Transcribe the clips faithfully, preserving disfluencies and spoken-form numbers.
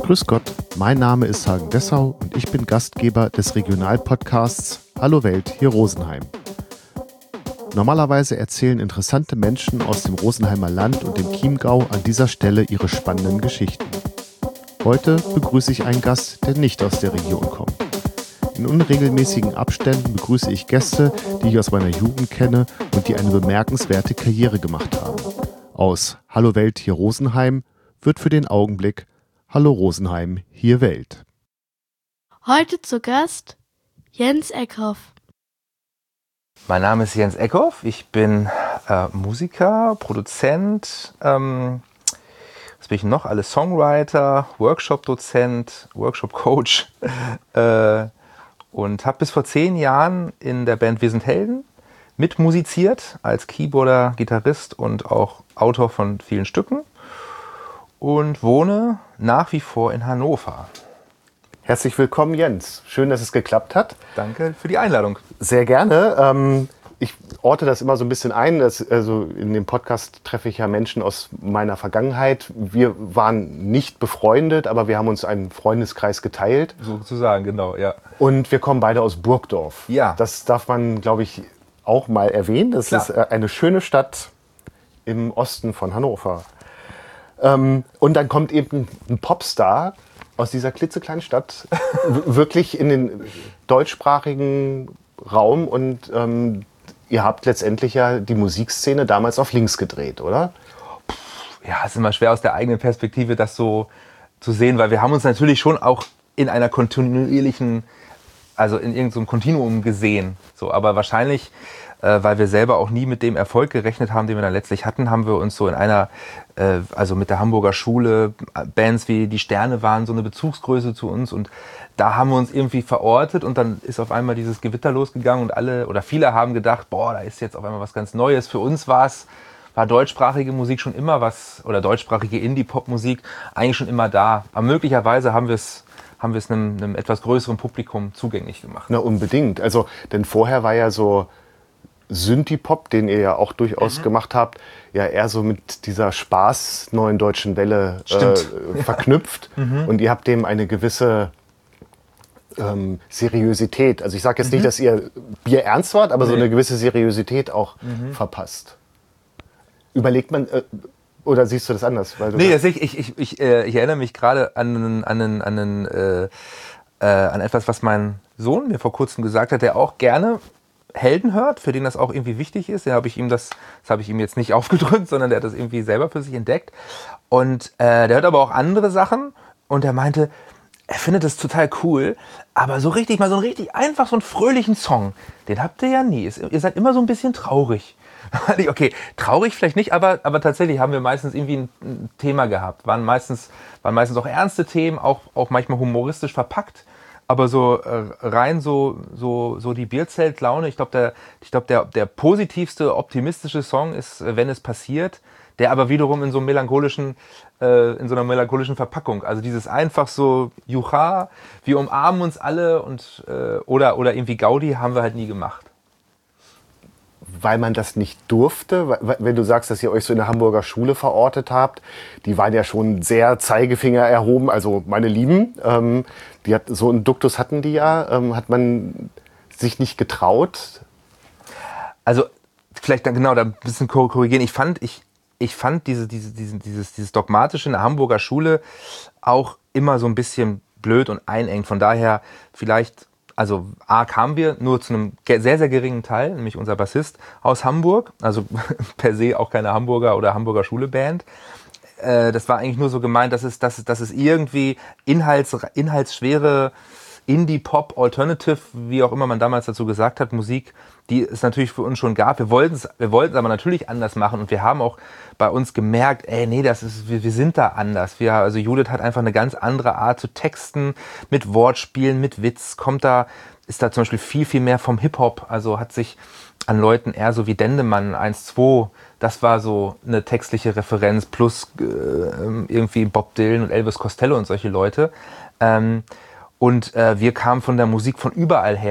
Grüß Gott, mein Name ist Hagen Dessau und ich bin Gastgeber des Regionalpodcasts Hallo Welt, hier Rosenheim. Normalerweise erzählen interessante Menschen aus dem Rosenheimer Land und dem Chiemgau an dieser Stelle ihre spannenden Geschichten. Heute begrüße ich einen Gast, der nicht aus der Region kommt. In unregelmäßigen Abständen begrüße ich Gäste, die ich aus meiner Jugend kenne und die eine bemerkenswerte Karriere gemacht haben. Aus Hallo Welt, hier Rosenheim wird für den Augenblick Hallo Rosenheim, hier Welt. Heute zu Gast Jens Eckhoff. Mein Name ist Jens Eckhoff, ich bin äh, Musiker, Produzent, ähm, was bin ich noch? Alles Songwriter, Workshop-Dozent, Workshop-Coach äh, und habe bis vor zehn Jahren in der Band Wir sind Helden mitmusiziert als Keyboarder, Gitarrist und auch Autor von vielen Stücken und wohne nach wie vor in Hannover. Herzlich willkommen, Jens. Schön, dass es geklappt hat. Danke für die Einladung. Sehr gerne. Ähm, ich orte das immer so ein bisschen ein. Das, also in dem Podcast treffe ich ja Menschen aus meiner Vergangenheit. Wir waren nicht befreundet, aber wir haben uns einen Freundeskreis geteilt. Sozusagen, genau, ja. Und wir kommen beide aus Burgdorf. Ja. Das darf man, glaube ich, auch mal erwähnen. Das Klar. ist eine schöne Stadt im Osten von Hannover. Ähm, und dann kommt eben ein Popstar aus dieser klitzekleinen Stadt w- wirklich in den deutschsprachigen Raum und ähm, ihr habt letztendlich ja die Musikszene damals auf links gedreht, oder? Ja, es ist immer schwer aus der eigenen Perspektive das so zu sehen, weil wir haben uns natürlich schon auch in einer kontinuierlichen, also in irgendeinem Kontinuum gesehen. So, aber wahrscheinlich, äh, weil wir selber auch nie mit dem Erfolg gerechnet haben, den wir dann letztlich hatten, haben wir uns so in einer, äh, also mit der Hamburger Schule, Bands wie Die Sterne waren so eine Bezugsgröße zu uns und da haben wir uns irgendwie verortet und dann ist auf einmal dieses Gewitter losgegangen und alle oder viele haben gedacht, boah, da ist jetzt auf einmal was ganz Neues. Für uns war es, war deutschsprachige Musik schon immer was, oder deutschsprachige Indie-Pop-Musik eigentlich schon immer da. Aber möglicherweise haben wir es haben wir es einem, einem etwas größeren Publikum zugänglich gemacht. Na, unbedingt. Also, denn vorher war ja so Synthie-Pop, den ihr ja auch durchaus mhm. gemacht habt, ja eher so mit dieser Spaß neuen deutschen Welle äh, verknüpft. Mhm. Und ihr habt dem eine gewisse ähm, Seriosität, also ich sage jetzt mhm. nicht, dass ihr Bier ernst wart, aber nee. so eine gewisse Seriosität auch mhm. verpasst. Überlegt man, äh, oder siehst du das anders? Weil du nee, das ich, ich, ich, ich, äh, ich erinnere mich gerade an, an, an, an, äh, äh, an etwas, was mein Sohn mir vor kurzem gesagt hat, der auch gerne Helden hört, für den das auch irgendwie wichtig ist. Da habe ich ihm das, das habe ich ihm jetzt nicht aufgedrückt, sondern der hat das irgendwie selber für sich entdeckt. Und äh, der hört aber auch andere Sachen und er meinte, er findet das total cool, aber so richtig, mal so ein richtig einfach so einen fröhlichen Song, den habt ihr ja nie. Ihr seid immer so ein bisschen traurig. Okay, traurig vielleicht nicht, aber, aber tatsächlich haben wir meistens irgendwie ein, ein Thema gehabt. Waren meistens, waren meistens auch ernste Themen, auch, auch manchmal humoristisch verpackt. Aber so äh, rein so, so, so die Bierzeltlaune, ich glaube, der, ich glaub, der, der positivste, optimistische Song ist äh, Wenn es passiert, der aber wiederum in so, einem melancholischen, äh, in so einer melancholischen Verpackung. Also dieses einfach so, Jucha, wir umarmen uns alle und äh, oder, oder irgendwie Gaudi haben wir halt nie gemacht. Weil man das nicht durfte, wenn du sagst, dass ihr euch so in der Hamburger Schule verortet habt, die waren ja schon sehr Zeigefinger erhoben, also meine Lieben, ähm, die hat, so einen Duktus hatten die ja, ähm, hat man sich nicht getraut? Also vielleicht dann genau da ein bisschen korrigieren, ich fand, ich, ich fand diese, diese, diese, dieses, dieses Dogmatische in der Hamburger Schule auch immer so ein bisschen blöd und einengt, von daher vielleicht. Also A, kamen wir nur zu einem sehr, sehr geringen Teil, nämlich unser Bassist aus Hamburg, also per se auch keine Hamburger oder Hamburger Schule-Band. Äh, das war eigentlich nur so gemeint, dass es, dass, dass es irgendwie inhalts, inhaltsschwere Indie-Pop, Alternative, wie auch immer man damals dazu gesagt hat, Musik, die es natürlich für uns schon gab. Wir wollten es wir wollten es aber natürlich anders machen und wir haben auch bei uns gemerkt, ey, nee, das ist, wir, wir sind da anders. Wir, also Judith hat einfach eine ganz andere Art zu texten, mit Wortspielen, mit Witz, kommt da, ist da zum Beispiel viel, viel mehr vom Hip-Hop, also hat sich an Leuten eher so wie Dendemann eins zwei, das war so eine textliche Referenz, plus äh, irgendwie Bob Dylan und Elvis Costello und solche Leute. Ähm, Und äh, wir kamen von der Musik von überall her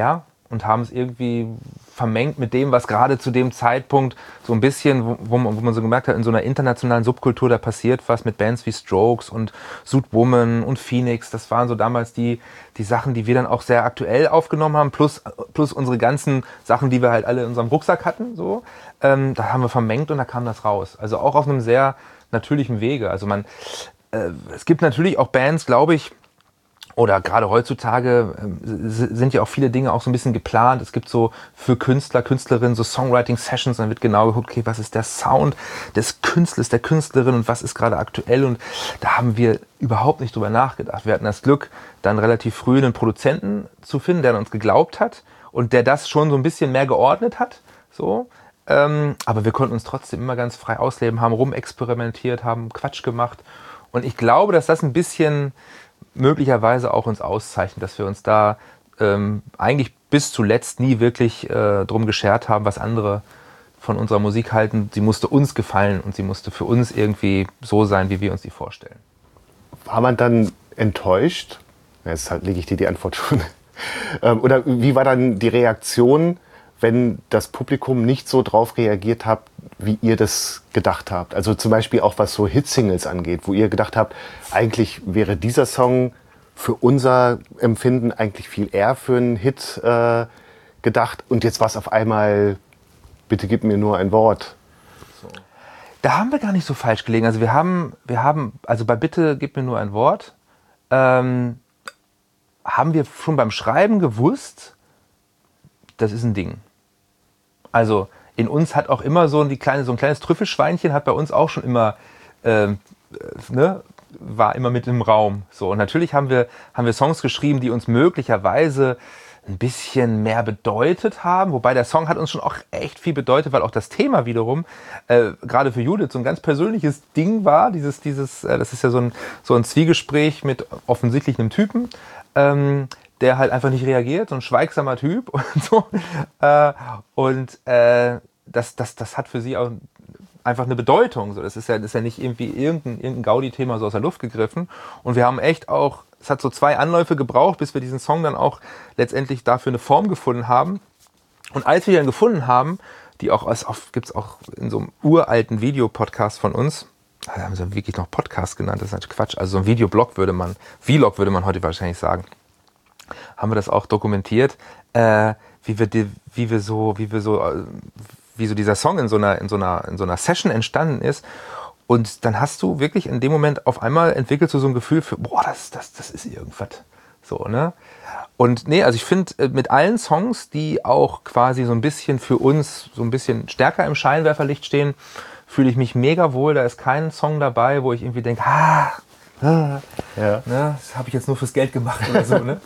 und haben es irgendwie vermengt mit dem, was gerade zu dem Zeitpunkt so ein bisschen, wo, wo, man, wo man so gemerkt hat, in so einer internationalen Subkultur, da passiert was mit Bands wie Strokes und Sudwoman und Phoenix. Das waren so damals die, die Sachen, die wir dann auch sehr aktuell aufgenommen haben, plus, plus unsere ganzen Sachen, die wir halt alle in unserem Rucksack hatten. So. Ähm, da haben wir vermengt und da kam das raus. Also auch auf einem sehr natürlichen Wege. Also man, äh, es gibt natürlich auch Bands, glaube ich, oder gerade heutzutage ähm, sind ja auch viele Dinge auch so ein bisschen geplant. Es gibt so für Künstler, Künstlerinnen so Songwriting-Sessions, dann wird genau geguckt, okay, was ist der Sound des Künstlers, der Künstlerin und was ist gerade aktuell. Und da haben wir überhaupt nicht drüber nachgedacht. Wir hatten das Glück, dann relativ früh einen Produzenten zu finden, der an uns geglaubt hat und der das schon so ein bisschen mehr geordnet hat. So. Ähm, aber wir konnten uns trotzdem immer ganz frei ausleben, haben rumexperimentiert, haben Quatsch gemacht. Und ich glaube, dass das ein bisschen möglicherweise auch uns auszeichnet, dass wir uns da ähm, eigentlich bis zuletzt nie wirklich äh, drum geschert haben, was andere von unserer Musik halten. Sie musste uns gefallen und sie musste für uns irgendwie so sein, wie wir uns die vorstellen. War man dann enttäuscht? Jetzt lege ich dir die Antwort schon. ähm, oder wie war dann die Reaktion, wenn das Publikum nicht so drauf reagiert hat, wie ihr das gedacht habt? Also zum Beispiel auch was so Hitsingles angeht, wo ihr gedacht habt, eigentlich wäre dieser Song für unser Empfinden eigentlich viel eher für einen Hit äh, gedacht und jetzt war es auf einmal, bitte gib mir nur ein Wort. So. Da haben wir gar nicht so falsch gelegen. Also wir haben, wir haben, also bei Bitte gib mir nur ein Wort, ähm, haben wir schon beim Schreiben gewusst, das ist ein Ding. Also in uns hat auch immer so, die kleine, so ein kleines Trüffelschweinchen hat bei uns auch schon immer, äh, ne, war immer mit im Raum. So, und natürlich haben wir, haben wir Songs geschrieben, die uns möglicherweise ein bisschen mehr bedeutet haben. Wobei der Song hat uns schon auch echt viel bedeutet, weil auch das Thema wiederum, äh, gerade für Judith, so ein ganz persönliches Ding war. Dieses, dieses, äh, das ist ja so ein, so ein Zwiegespräch mit offensichtlich einem Typen, ähm, der halt einfach nicht reagiert, so ein schweigsamer Typ und so. Äh, und äh, das, das, das hat für sie auch einfach eine Bedeutung. So, das ist ja, das ist ja nicht irgendwie irgendein, irgendein Gaudi-Thema so aus der Luft gegriffen. Und wir haben echt auch, es hat so zwei Anläufe gebraucht, bis wir diesen Song dann auch letztendlich dafür eine Form gefunden haben. Und als wir ihn dann gefunden haben, die auch, es gibt es auch in so einem uralten Videopodcast von uns, da haben sie wirklich noch Podcast genannt, das ist natürlich Quatsch, also so ein Videoblog würde man, Vlog würde man heute wahrscheinlich sagen, haben wir das auch dokumentiert, äh, wie wir die, wie wir so, wie wir so, wie so dieser Song in so einer, in so einer, in so einer Session entstanden ist. Und dann hast du wirklich in dem Moment auf einmal entwickelst du so ein Gefühl für, boah, das, das, das ist irgendwas. So, ne? Und nee, also ich finde, mit allen Songs, die auch quasi so ein bisschen für uns so ein bisschen stärker im Scheinwerferlicht stehen, fühle ich mich mega wohl. Da ist kein Song dabei, wo ich irgendwie denke, ah, ah ja. Ne, das habe ich jetzt nur fürs Geld gemacht oder so, ne?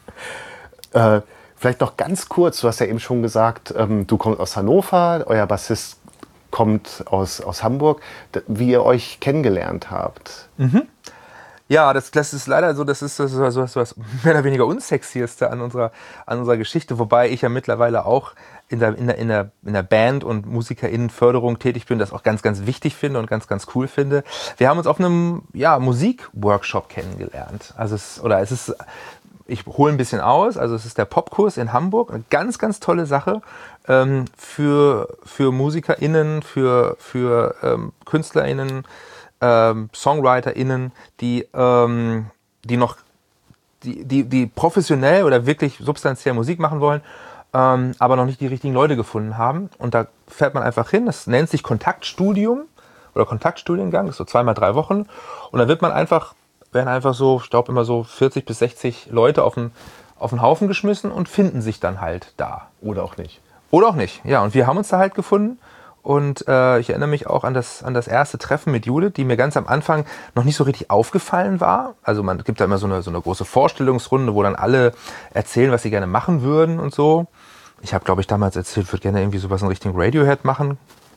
äh, vielleicht noch ganz kurz, du hast ja eben schon gesagt, ähm, du kommst aus Hannover, euer Bassist kommt aus, aus Hamburg, wie ihr euch kennengelernt habt. Mhm. Ja, das, das ist leider so, das ist das, das, das, das mehr oder weniger Unsexieste an unserer, an unserer Geschichte, wobei ich ja mittlerweile auch in der, in der, in der, in der Band- und MusikerInnenförderung tätig bin, das auch ganz, ganz wichtig finde und ganz, ganz cool finde. Wir haben uns auf einem ja, Musikworkshop kennengelernt. Also es, oder es ist, ich hole ein bisschen aus, also es ist der Popkurs in Hamburg, eine ganz, ganz tolle Sache ähm, für, für MusikerInnen, für, für ähm, KünstlerInnen, Ähm, SongwriterInnen, die, ähm, die noch, die, die, die professionell oder wirklich substanziell Musik machen wollen, ähm, aber noch nicht die richtigen Leute gefunden haben. Und da fährt man einfach hin, das nennt sich Kontaktstudium oder Kontaktstudiengang, das ist so zweimal drei Wochen. Und da wird man einfach, werden einfach so, ich glaube immer so vierzig bis sechzig Leute auf den, auf den Haufen geschmissen und finden sich dann halt da. Oder auch nicht. Oder auch nicht, ja. Und wir haben uns da halt gefunden. Und äh, ich erinnere mich auch an das, an das erste Treffen mit Judith, die mir ganz am Anfang noch nicht so richtig aufgefallen war. Also man gibt da immer so eine, so eine große Vorstellungsrunde, wo dann alle erzählen, was sie gerne machen würden und so. Ich habe, glaube ich, damals erzählt, ich würde gerne irgendwie sowas in Richtung Radiohead machen.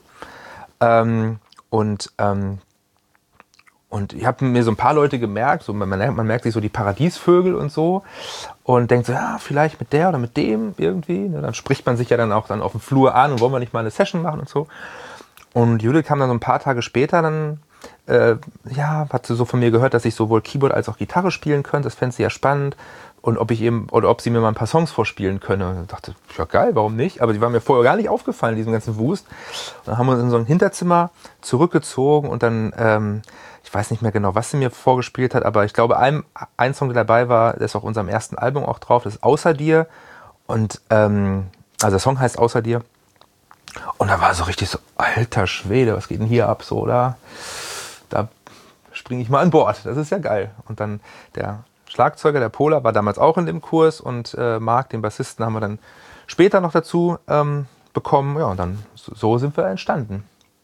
Ähm, und, ähm, und ich habe mir so ein paar Leute gemerkt, so man, man merkt sich so die Paradiesvögel und so und denkt so, ja, vielleicht mit der oder mit dem irgendwie. Ne? Dann spricht man sich ja dann auch dann auf dem Flur an und wollen wir nicht mal eine Session machen und so. Und Judith kam dann so ein paar Tage später dann, äh, ja, hat sie so von mir gehört, dass ich sowohl Keyboard als auch Gitarre spielen könnte. Das fände sie ja spannend. und ob ich eben oder ob sie mir mal ein paar Songs vorspielen könne. Und ich dachte, ja geil, warum nicht? Aber die waren mir vorher gar nicht aufgefallen, diesem ganzen Wust. Und dann haben wir uns in so ein Hinterzimmer zurückgezogen und dann, ähm, ich weiß nicht mehr genau, was sie mir vorgespielt hat, aber ich glaube, ein, ein Song, der dabei war, der ist auf unserem ersten Album auch drauf, das ist Außer dir. Und ähm, also der Song heißt Außer dir. Und da war so richtig so, alter Schwede, was geht denn hier ab? So, oder? Da springe ich mal an Bord. Das ist ja geil. Und dann der Schlagzeuger, der Pola, war damals auch in dem Kurs und äh, Marc, den Bassisten, haben wir dann später noch dazu ähm, bekommen. Ja, und dann so sind wir entstanden.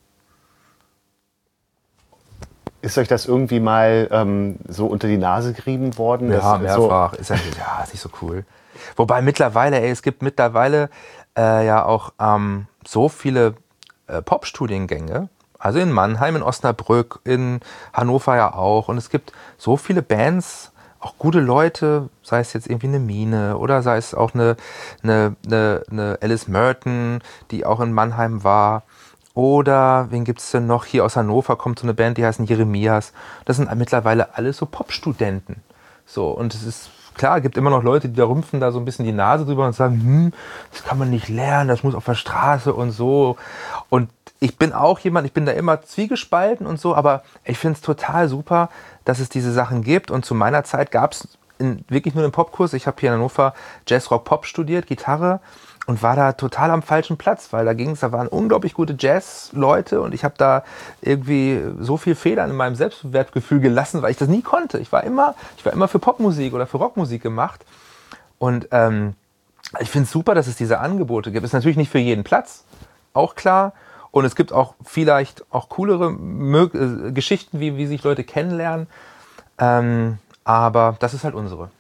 Ist euch das irgendwie mal ähm, so unter die Nase gerieben worden? Ja, mehrfach. So ist ja, ja, ist nicht so cool. Wobei mittlerweile, ey, es gibt mittlerweile äh, ja auch ähm, so viele äh, Pop-Studiengänge. Also in Mannheim, in Osnabrück, in Hannover ja auch. Und es gibt so viele Bands, auch gute Leute, sei es jetzt irgendwie eine Mine oder sei es auch eine, eine, eine, eine Alice Merton, die auch in Mannheim war. Oder wen gibt es denn noch? Hier aus Hannover kommt so eine Band, die heißen Jeremias. Das sind mittlerweile alles so Popstudenten. So, und es ist klar, gibt immer noch Leute, die da rümpfen da so ein bisschen die Nase drüber und sagen, hm, das kann man nicht lernen, das muss auf der Straße und so. Und ich bin auch jemand, ich bin da immer zwiegespalten und so, aber ich finde es total super, dass es diese Sachen gibt. Und zu meiner Zeit gab es wirklich nur einen Popkurs. Ich habe hier in Hannover Jazz, Rock, Pop studiert, Gitarre, und war da total am falschen Platz, weil da ging es, da waren unglaublich gute Jazz-Leute und ich habe da irgendwie so viel Federn in meinem Selbstwertgefühl gelassen, weil ich das nie konnte. Ich war immer, ich war immer für Popmusik oder für Rockmusik gemacht. Und ähm, ich finde es super, dass es diese Angebote gibt. Ist natürlich nicht für jeden Platz, auch klar. Und es gibt auch vielleicht auch coolere Mö- äh, Geschichten, wie, wie sich Leute kennenlernen. Ähm, aber das ist halt unsere.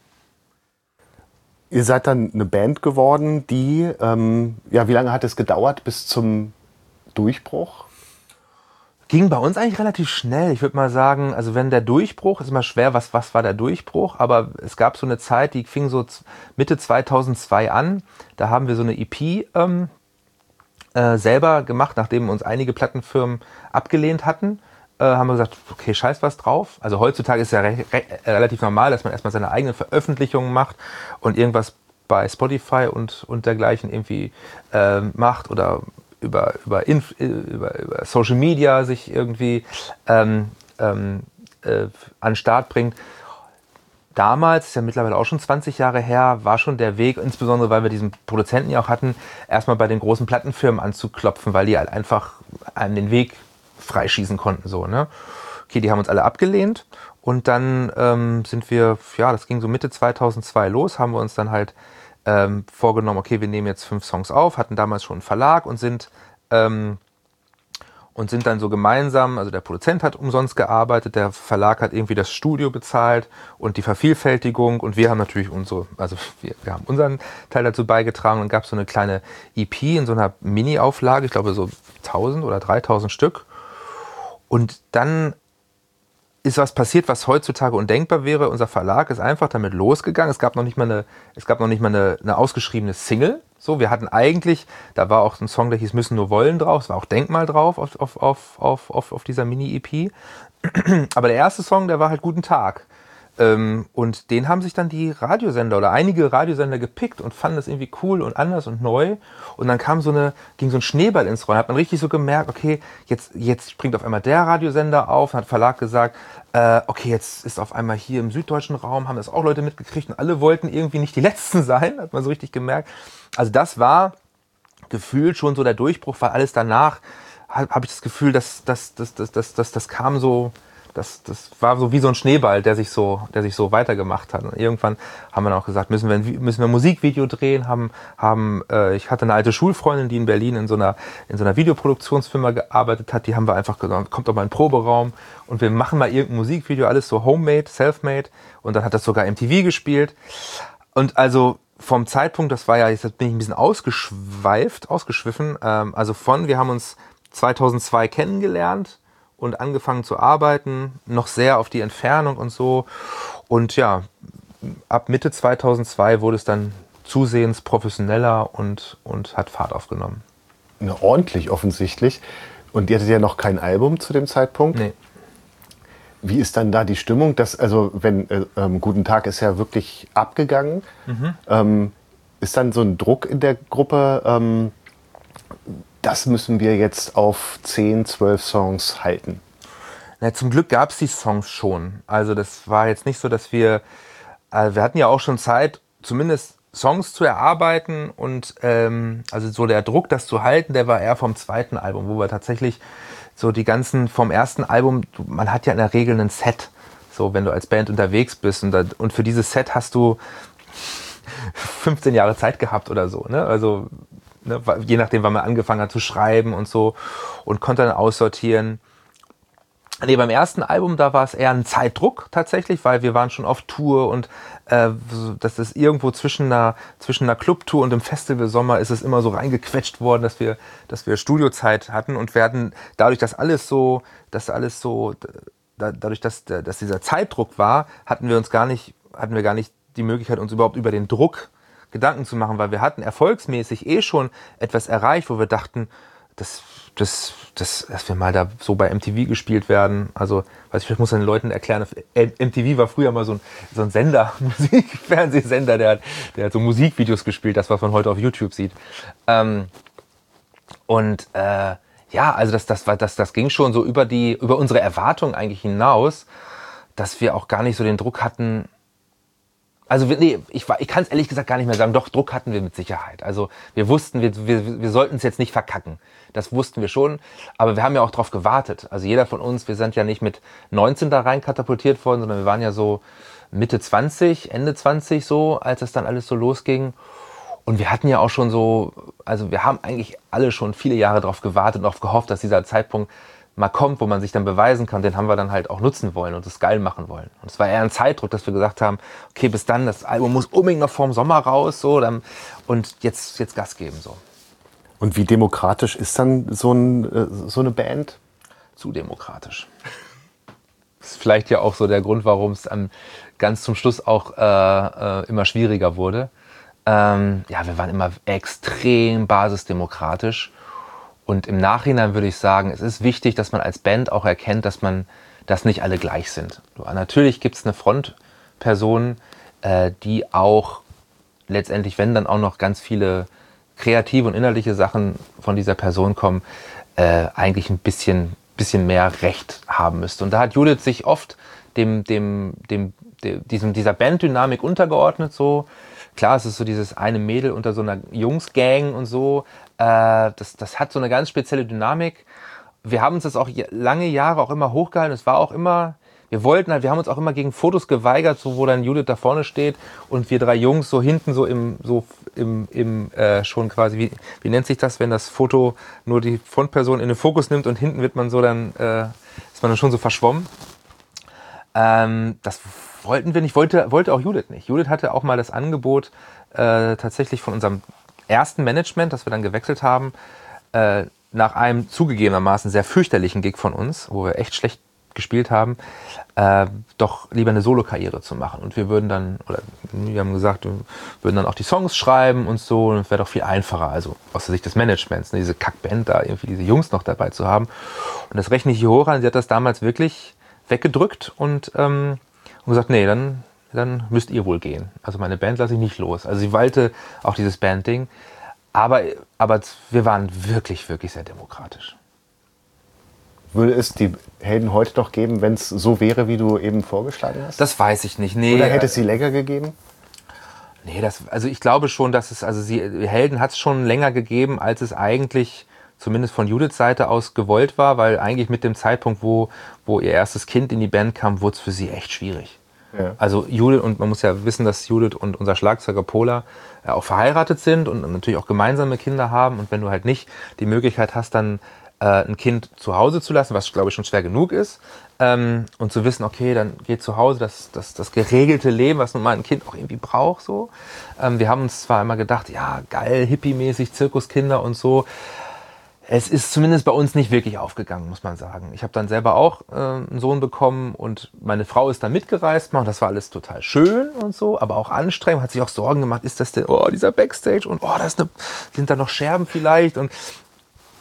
Ihr seid dann eine Band geworden, die, ähm, ja, wie lange hat es gedauert bis zum Durchbruch? Ging bei uns eigentlich relativ schnell. Ich würde mal sagen, also wenn der Durchbruch, ist immer schwer, was, was war der Durchbruch, aber es gab so eine Zeit, die fing so Mitte zweitausendzwei an. Da haben wir so eine E P ähm, äh, selber gemacht, nachdem uns einige Plattenfirmen abgelehnt hatten. Äh, haben wir gesagt, okay, scheiß was drauf. Also heutzutage ist ja re- re- relativ normal, dass man erstmal seine eigenen Veröffentlichungen macht und irgendwas bei Spotify und, und dergleichen irgendwie äh, macht oder über, über, Inf- über, über Social Media sich irgendwie ähm, ähm, äh, an den Start bringt. Damals, ist ja mittlerweile auch schon zwanzig Jahre her, war schon der Weg, insbesondere weil wir diesen Produzenten ja auch hatten, erstmal bei den großen Plattenfirmen anzuklopfen, weil die halt einfach einem den Weg freischießen konnten. So, ne? Okay, die haben uns alle abgelehnt und dann ähm, sind wir, ja, das ging so Mitte zweitausendzwei los, haben wir uns dann halt ähm, vorgenommen, okay, wir nehmen jetzt fünf Songs auf, hatten damals schon einen Verlag und sind, ähm, und sind dann so gemeinsam, also der Produzent hat umsonst gearbeitet, der Verlag hat irgendwie das Studio bezahlt und die Vervielfältigung und wir haben natürlich unsere, also wir, wir haben unseren Teil dazu beigetragen und gab so eine kleine E P in so einer Mini-Auflage, ich glaube so tausend oder dreitausend Stück. Und dann ist was passiert, was heutzutage undenkbar wäre. Unser Verlag ist einfach damit losgegangen. Es gab noch nicht mal eine, es gab noch nicht mal eine, eine ausgeschriebene Single. So, wir hatten eigentlich, da war auch ein Song, der hieß Müssen nur wollen drauf. Es war auch Denkmal drauf auf, auf, auf, auf, auf, auf dieser Mini-E P. Aber der erste Song, der war halt Guten Tag. Ähm, und den haben sich dann die Radiosender oder einige Radiosender gepickt und fanden das irgendwie cool und anders und neu. Und dann kam so eine, ging so ein Schneeball ins Rollen. Hat man richtig so gemerkt, okay, jetzt, jetzt springt auf einmal der Radiosender auf. Dann hat der Verlag gesagt, äh, okay, jetzt ist auf einmal hier im süddeutschen Raum, haben das auch Leute mitgekriegt und alle wollten irgendwie nicht die Letzten sein, hat man so richtig gemerkt. Also das war gefühlt schon so der Durchbruch, weil alles danach, habe hab ich das Gefühl, dass das, das, das, das, das, das kam so... Das, das war so wie so ein Schneeball, der sich so, der sich so weitergemacht hat. Und irgendwann haben wir dann auch gesagt, müssen wir ein, müssen wir ein Musikvideo drehen. Haben, haben, äh, ich hatte eine alte Schulfreundin, die in Berlin in so einer, in so einer Videoproduktionsfirma gearbeitet hat. Die haben wir einfach gesagt, kommt doch mal in den Proberaum und wir machen mal irgendein Musikvideo, alles so homemade, self-made. Und dann hat das sogar M T V gespielt. Und also vom Zeitpunkt, das war ja, jetzt bin ich ein bisschen ausgeschweift, ausgeschwiffen. Ähm, also von, wir haben uns zweitausendzwei kennengelernt und angefangen zu arbeiten, noch sehr auf die Entfernung und so. Und ja, ab Mitte zweitausendzwei wurde es dann zusehends professioneller und, und hat Fahrt aufgenommen. Na, ordentlich offensichtlich. Und ihr hattet ja noch kein Album zu dem Zeitpunkt. Nee. Wie ist dann da die Stimmung? Das, also wenn äh, ähm, Guten Tag ist ja wirklich abgegangen. Mhm. Ähm, ist dann so ein Druck in der Gruppe, ähm, das müssen wir jetzt auf zehn, zwölf Songs halten? Na, zum Glück gab es die Songs schon. Also das war jetzt nicht so, dass wir, äh, wir hatten ja auch schon Zeit, zumindest Songs zu erarbeiten und ähm, also so der Druck, das zu halten, der war eher vom zweiten Album, wo wir tatsächlich so die ganzen vom ersten Album, man hat ja in der Regel ein Set, so wenn du als Band unterwegs bist und, da, und für dieses Set hast du fünfzehn Jahre Zeit gehabt oder so, ne? Also ne, je nachdem, wann man angefangen hat zu schreiben und so und konnte dann aussortieren. Nee, beim ersten Album, da war es eher ein Zeitdruck tatsächlich, weil wir waren schon auf Tour und äh, das ist irgendwo zwischen einer, zwischen einer Clubtour und dem Festivalsommer ist es immer so reingequetscht worden, dass wir, dass wir Studiozeit hatten und werden dadurch, dass alles so, dass alles so, da, dadurch, dass, dass dieser Zeitdruck war, hatten wir uns gar nicht, hatten wir gar nicht die Möglichkeit, uns überhaupt über den Druck Gedanken zu machen, weil wir hatten erfolgsmäßig eh schon etwas erreicht, wo wir dachten, das Das, das, dass wir mal da so bei M T V gespielt werden. Also, weiß ich, ich muss den Leuten erklären, M T V war früher mal so ein, so ein Sender, Musik-Fernsehsender, der hat, der hat so Musikvideos gespielt, das, was man heute auf YouTube sieht. Ähm, und äh, ja, also das, das, das, das ging schon so über, die, über unsere Erwartungen eigentlich hinaus, dass wir auch gar nicht so den Druck hatten. Also nee, ich, ich kann es ehrlich gesagt gar nicht mehr sagen. Doch, Druck hatten wir mit Sicherheit. Also wir wussten, wir, wir, wir sollten es jetzt nicht verkacken. Das wussten wir schon. Aber wir haben ja auch drauf gewartet. Also jeder von uns, wir sind ja nicht mit neunzehn da rein katapultiert worden, sondern wir waren ja so Mitte zwanzig, Ende zwanzig so, als es dann alles so losging. Und wir hatten ja auch schon so, also wir haben eigentlich alle schon viele Jahre drauf gewartet und darauf gehofft, dass dieser Zeitpunkt mal kommt, wo man sich dann beweisen kann, den haben wir dann halt auch nutzen wollen und das geil machen wollen. Und es war eher ein Zeitdruck, dass wir gesagt haben, okay, bis dann, das Album muss unbedingt noch vorm Sommer raus, so, dann, und jetzt, jetzt Gas geben, so. Und wie demokratisch ist dann so, ein, so eine Band? Zu demokratisch. Das ist vielleicht ja auch so der Grund, warum es am, ganz zum Schluss auch äh, äh, immer schwieriger wurde. Ähm, ja, wir waren immer extrem basisdemokratisch. Und im Nachhinein würde ich sagen, es ist wichtig, dass man als Band auch erkennt, dass man, dass nicht alle gleich sind. Natürlich gibt es eine Frontperson, äh, die auch letztendlich, wenn dann auch noch ganz viele kreative und inhaltliche Sachen von dieser Person kommen, äh, eigentlich ein bisschen, bisschen mehr Recht haben müsste. Und da hat Judith sich oft dem, dem, dem, dem, diesem, dieser Banddynamik untergeordnet. So. Klar, es ist so dieses eine Mädel unter so einer Jungsgang und so. Äh, das, das hat so eine ganz spezielle Dynamik. Wir haben uns das auch lange Jahre auch immer hochgehalten. Es war auch immer, wir wollten halt, wir haben uns auch immer gegen Fotos geweigert, so wo dann Judith da vorne steht und wir drei Jungs so hinten so im, so im, im äh, schon quasi, wie, wie nennt sich das, wenn das Foto nur die Frontperson in den Fokus nimmt und hinten wird man so dann, äh, ist man dann schon so verschwommen. Ähm, das wollten wir nicht, wollte, wollte auch Judith nicht. Judith hatte auch mal das Angebot äh, tatsächlich von unserem ersten Management, das wir dann gewechselt haben, äh, nach einem zugegebenermaßen sehr fürchterlichen Gig von uns, wo wir echt schlecht gespielt haben, äh, doch lieber eine Solo-Karriere zu machen. Und wir würden dann, oder wir haben gesagt, wir würden dann auch die Songs schreiben und so, und es wäre doch viel einfacher, also aus der Sicht des Managements, ne, diese Kackband da, irgendwie diese Jungs noch dabei zu haben. Und das rechne ich hier hoch an, sie hat das damals wirklich weggedrückt und, ähm, und gesagt, nee, dann, dann müsst ihr wohl gehen. Also meine Band lasse ich nicht los. Also sie wollte auch dieses Bandding, aber, aber wir waren wirklich, wirklich sehr demokratisch. Würde es die Helden heute noch geben, wenn es so wäre, wie du eben vorgeschlagen hast? Das weiß ich nicht. Nee, Oder hätte es sie länger gegeben? Nee, das, also ich glaube schon, dass es, also sie, Helden hat es schon länger gegeben, als es eigentlich zumindest von Judiths Seite aus gewollt war, weil eigentlich mit dem Zeitpunkt, wo, wo ihr erstes Kind in die Band kam, wurde es für sie echt schwierig. Ja. Also Judith, und man muss ja wissen, dass Judith und unser Schlagzeuger Pola ja auch verheiratet sind und natürlich auch gemeinsame Kinder haben. Und wenn du halt nicht die Möglichkeit hast, dann ein Kind zu Hause zu lassen, was glaube ich schon schwer genug ist, ähm, und zu wissen, okay, dann geht zu Hause das, das, das geregelte Leben, was nun mal ein Kind auch irgendwie braucht. So. Ähm, wir haben uns zwar immer gedacht, ja geil, hippie-mäßig, Zirkuskinder und so. Es ist zumindest bei uns nicht wirklich aufgegangen, muss man sagen. Ich habe dann selber auch äh, einen Sohn bekommen und meine Frau ist dann mitgereist, und das war alles total schön und so, aber auch anstrengend, hat sich auch Sorgen gemacht, ist das denn, oh, dieser Backstage und oh, das ist eine, sind da noch Scherben vielleicht und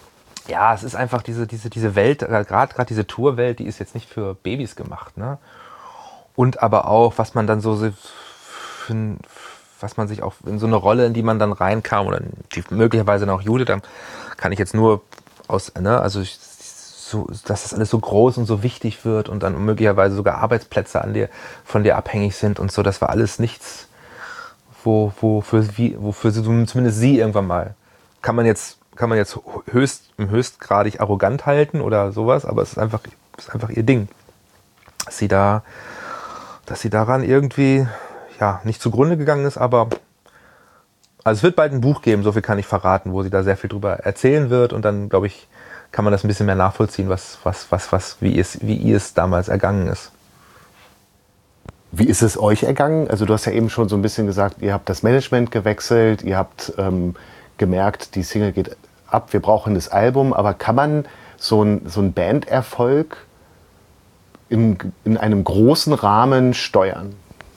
ja, es ist einfach diese, diese, diese Welt, gerade gerade diese Tourwelt, die ist jetzt nicht für Babys gemacht, ne? Und aber auch, was man dann so, für, was man sich auch in so eine Rolle, in die man dann reinkam, oder die, möglicherweise noch Jude, dann kann ich jetzt nur aus, ne, also ich, so, dass das alles so groß und so wichtig wird und dann möglicherweise sogar Arbeitsplätze an dir, von dir abhängig sind und so, das war alles nichts, wo, wofür, wie, wofür sie, zumindest sie irgendwann mal, kann man jetzt, kann man jetzt höchst, höchstgradig arrogant halten oder sowas, aber es ist einfach, es ist einfach ihr Ding, dass sie da, dass sie daran irgendwie, ja, nicht zugrunde gegangen ist, aber also es wird bald ein Buch geben, so viel kann ich verraten, wo sie da sehr viel drüber erzählen wird und dann, glaube ich, kann man das ein bisschen mehr nachvollziehen, was, was, was, was, wie es, wie ihr es damals ergangen ist. Wie ist es euch ergangen? Also du hast ja eben schon so ein bisschen gesagt, ihr habt das Management gewechselt, ihr habt ähm, gemerkt, die Single geht ab, wir brauchen das Album, aber kann man so ein, so ein Banderfolg in, in einem großen Rahmen steuern?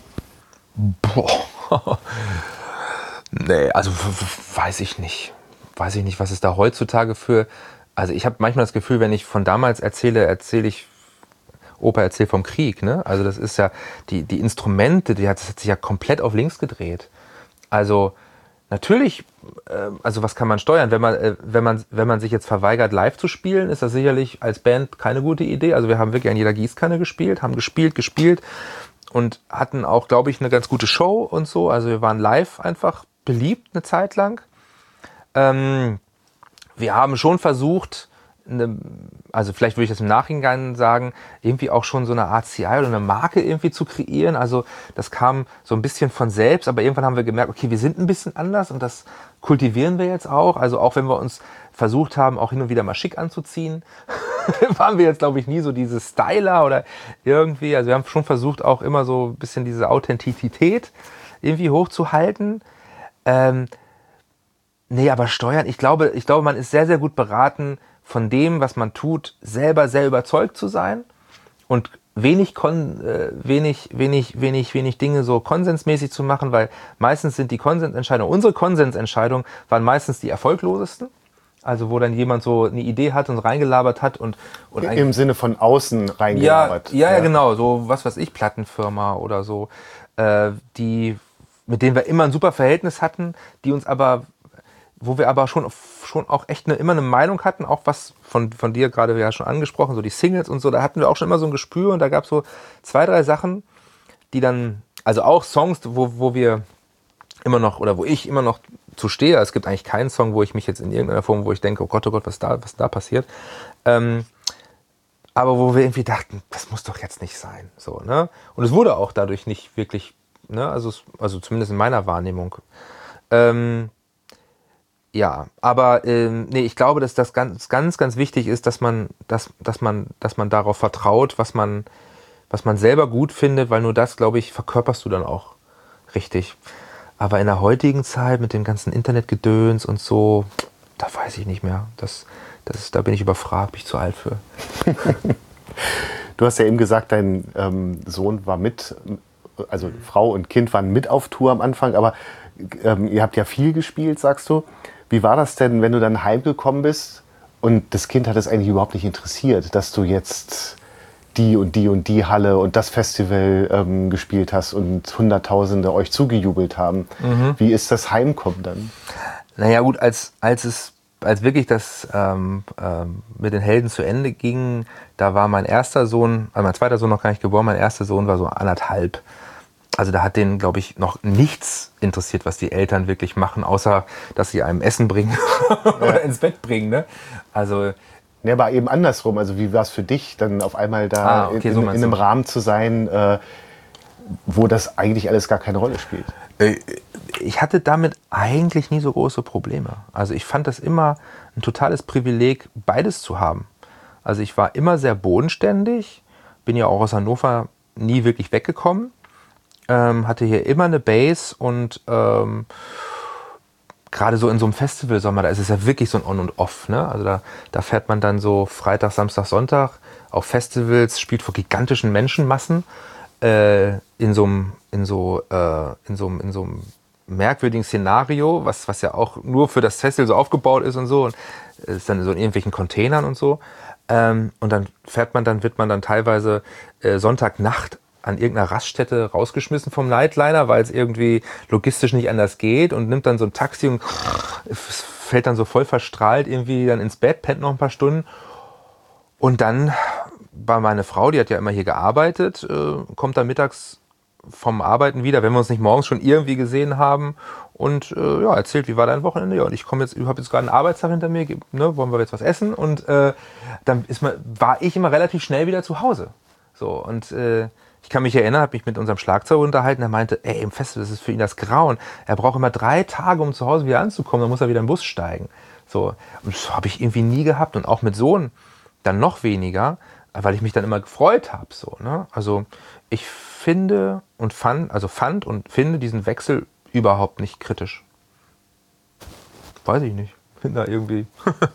Boah. Nee, also weiß ich nicht. Weiß ich nicht, was es da heutzutage für... Also ich habe manchmal das Gefühl, wenn ich von damals erzähle, erzähle ich... Opa erzählt vom Krieg, ne? Also das ist ja... Die, die Instrumente, die hat, das hat sich ja komplett auf links gedreht. Also natürlich... Äh, also was kann man steuern? Wenn man, äh, wenn, man, wenn man sich jetzt verweigert, live zu spielen, ist das sicherlich als Band keine gute Idee. Also wir haben wirklich an jeder Gießkanne gespielt, haben gespielt, gespielt und hatten auch, glaube ich, eine ganz gute Show und so. Also wir waren live einfach beliebt eine Zeit lang. Ähm, wir haben schon versucht, eine, also vielleicht würde ich das im Nachhinein sagen, irgendwie auch schon so eine Art C I oder eine Marke irgendwie zu kreieren. Also das kam so ein bisschen von selbst, aber irgendwann haben wir gemerkt, okay, wir sind ein bisschen anders und das kultivieren wir jetzt auch. Also auch wenn wir uns versucht haben, auch hin und wieder mal schick anzuziehen, waren wir jetzt, glaube ich, nie so diese Styler oder irgendwie. Also wir haben schon versucht, auch immer so ein bisschen diese Authentizität irgendwie hochzuhalten. Ähm, nee, aber steuern, ich glaube, ich glaube, man ist sehr, sehr gut beraten, von dem, was man tut, selber sehr überzeugt zu sein und wenig, kon, äh, wenig, wenig, wenig, wenig Dinge so konsensmäßig zu machen, weil meistens sind die Konsensentscheidungen, unsere Konsensentscheidungen waren meistens die erfolglosesten. Also wo dann jemand so eine Idee hat und reingelabert hat und, und im Sinne von außen reingelabert. Ja, ja, ja, genau, so was weiß ich, Plattenfirma oder so, äh, die, mit denen wir immer ein super Verhältnis hatten, die uns aber, wo wir aber schon, schon auch echt eine, immer eine Meinung hatten, auch was von, von dir gerade ja schon angesprochen, so die Singles und so, da hatten wir auch schon immer so ein Gespür und da gab es so zwei, drei Sachen, die dann, also auch Songs, wo, wo wir immer noch, oder wo ich immer noch zu stehe. Es gibt eigentlich keinen Song, wo ich mich jetzt in irgendeiner Form, wo ich denke, oh Gott, oh Gott, was da, was da passiert. Ähm, aber wo wir irgendwie dachten, das muss doch jetzt nicht sein. So, ne? Und es wurde auch dadurch nicht wirklich, ne? also, also zumindest in meiner Wahrnehmung. Ähm, ja, aber ähm, nee, ich glaube, dass das ganz, ganz, ganz wichtig ist, dass man, dass, dass man, dass man darauf vertraut, was man, was man selber gut findet, weil nur das, glaube ich, verkörperst du dann auch richtig. Aber in der heutigen Zeit mit dem ganzen Internetgedöns und so, da weiß ich nicht mehr. Das, das, da bin ich überfragt, bin ich zu alt für. Du hast ja eben gesagt, dein ähm, Sohn war mit, also Frau und Kind waren mit auf Tour am Anfang, aber ähm, ihr habt ja viel gespielt, sagst du. Wie war das denn, wenn du dann heimgekommen bist und das Kind hat es eigentlich überhaupt nicht interessiert, dass du jetzt die und die und die Halle und das Festival ähm, gespielt hast und Hunderttausende euch zugejubelt haben. Mhm. Wie ist das Heimkommen dann? Naja gut, als, als es als wirklich das ähm, ähm, mit den Helden zu Ende ging, da war mein erster Sohn, also mein zweiter Sohn noch gar nicht geboren, mein erster Sohn war so anderthalb. Also da hat denen, glaube ich, noch nichts interessiert, was die Eltern wirklich machen, außer dass sie einem Essen bringen oder ins Bett bringen. Ne? Also ja, aber eben andersrum. Also wie war es für dich, dann auf einmal da ah, okay, in, so in einem Rahmen zu sein, äh, wo das eigentlich alles gar keine Rolle spielt? Ich hatte damit eigentlich nie so große Probleme. Also ich fand das immer ein totales Privileg, beides zu haben. Also ich war immer sehr bodenständig, bin ja auch aus Hannover nie wirklich weggekommen, ähm, hatte hier immer eine Base und ähm, gerade so in so einem Festivalsommer, da ist es ja wirklich so ein On und Off. Ne? Also da, da fährt man dann so Freitag, Samstag, Sonntag auf Festivals, spielt vor gigantischen Menschenmassen äh, in so einem, in so, äh, in so einem, in so einem merkwürdigen Szenario, was, was ja auch nur für das Festival so aufgebaut ist und so. Und ist dann so in irgendwelchen Containern und so. Ähm, und dann fährt man, dann wird man dann teilweise äh, Sonntagnacht an irgendeiner Raststätte rausgeschmissen vom Nightliner, weil es irgendwie logistisch nicht anders geht und nimmt dann so ein Taxi und fällt dann so voll verstrahlt irgendwie dann ins Bett, pennt noch ein paar Stunden. Und dann war meine Frau, die hat ja immer hier gearbeitet, äh, kommt dann mittags vom Arbeiten wieder, wenn wir uns nicht morgens schon irgendwie gesehen haben und äh, ja, erzählt, wie war dein Wochenende? Ja, und ich komme jetzt, habe jetzt gerade einen Arbeitstag hinter mir, ne, wollen wir jetzt was essen? Und äh, dann ist man, war ich immer relativ schnell wieder zu Hause. So, und äh, ich kann mich erinnern, habe mich mit unserem Schlagzeuger unterhalten, er meinte, ey, im Festival, das ist für ihn das Grauen. Er braucht immer drei Tage, um zu Hause wieder anzukommen, dann muss er wieder im Bus steigen. So, und das habe ich irgendwie nie gehabt und auch mit Sohn dann noch weniger, weil ich mich dann immer gefreut habe. So, ne? Also ich finde und fand, also fand und finde diesen Wechsel überhaupt nicht kritisch. Weiß ich nicht. Bin da irgendwie.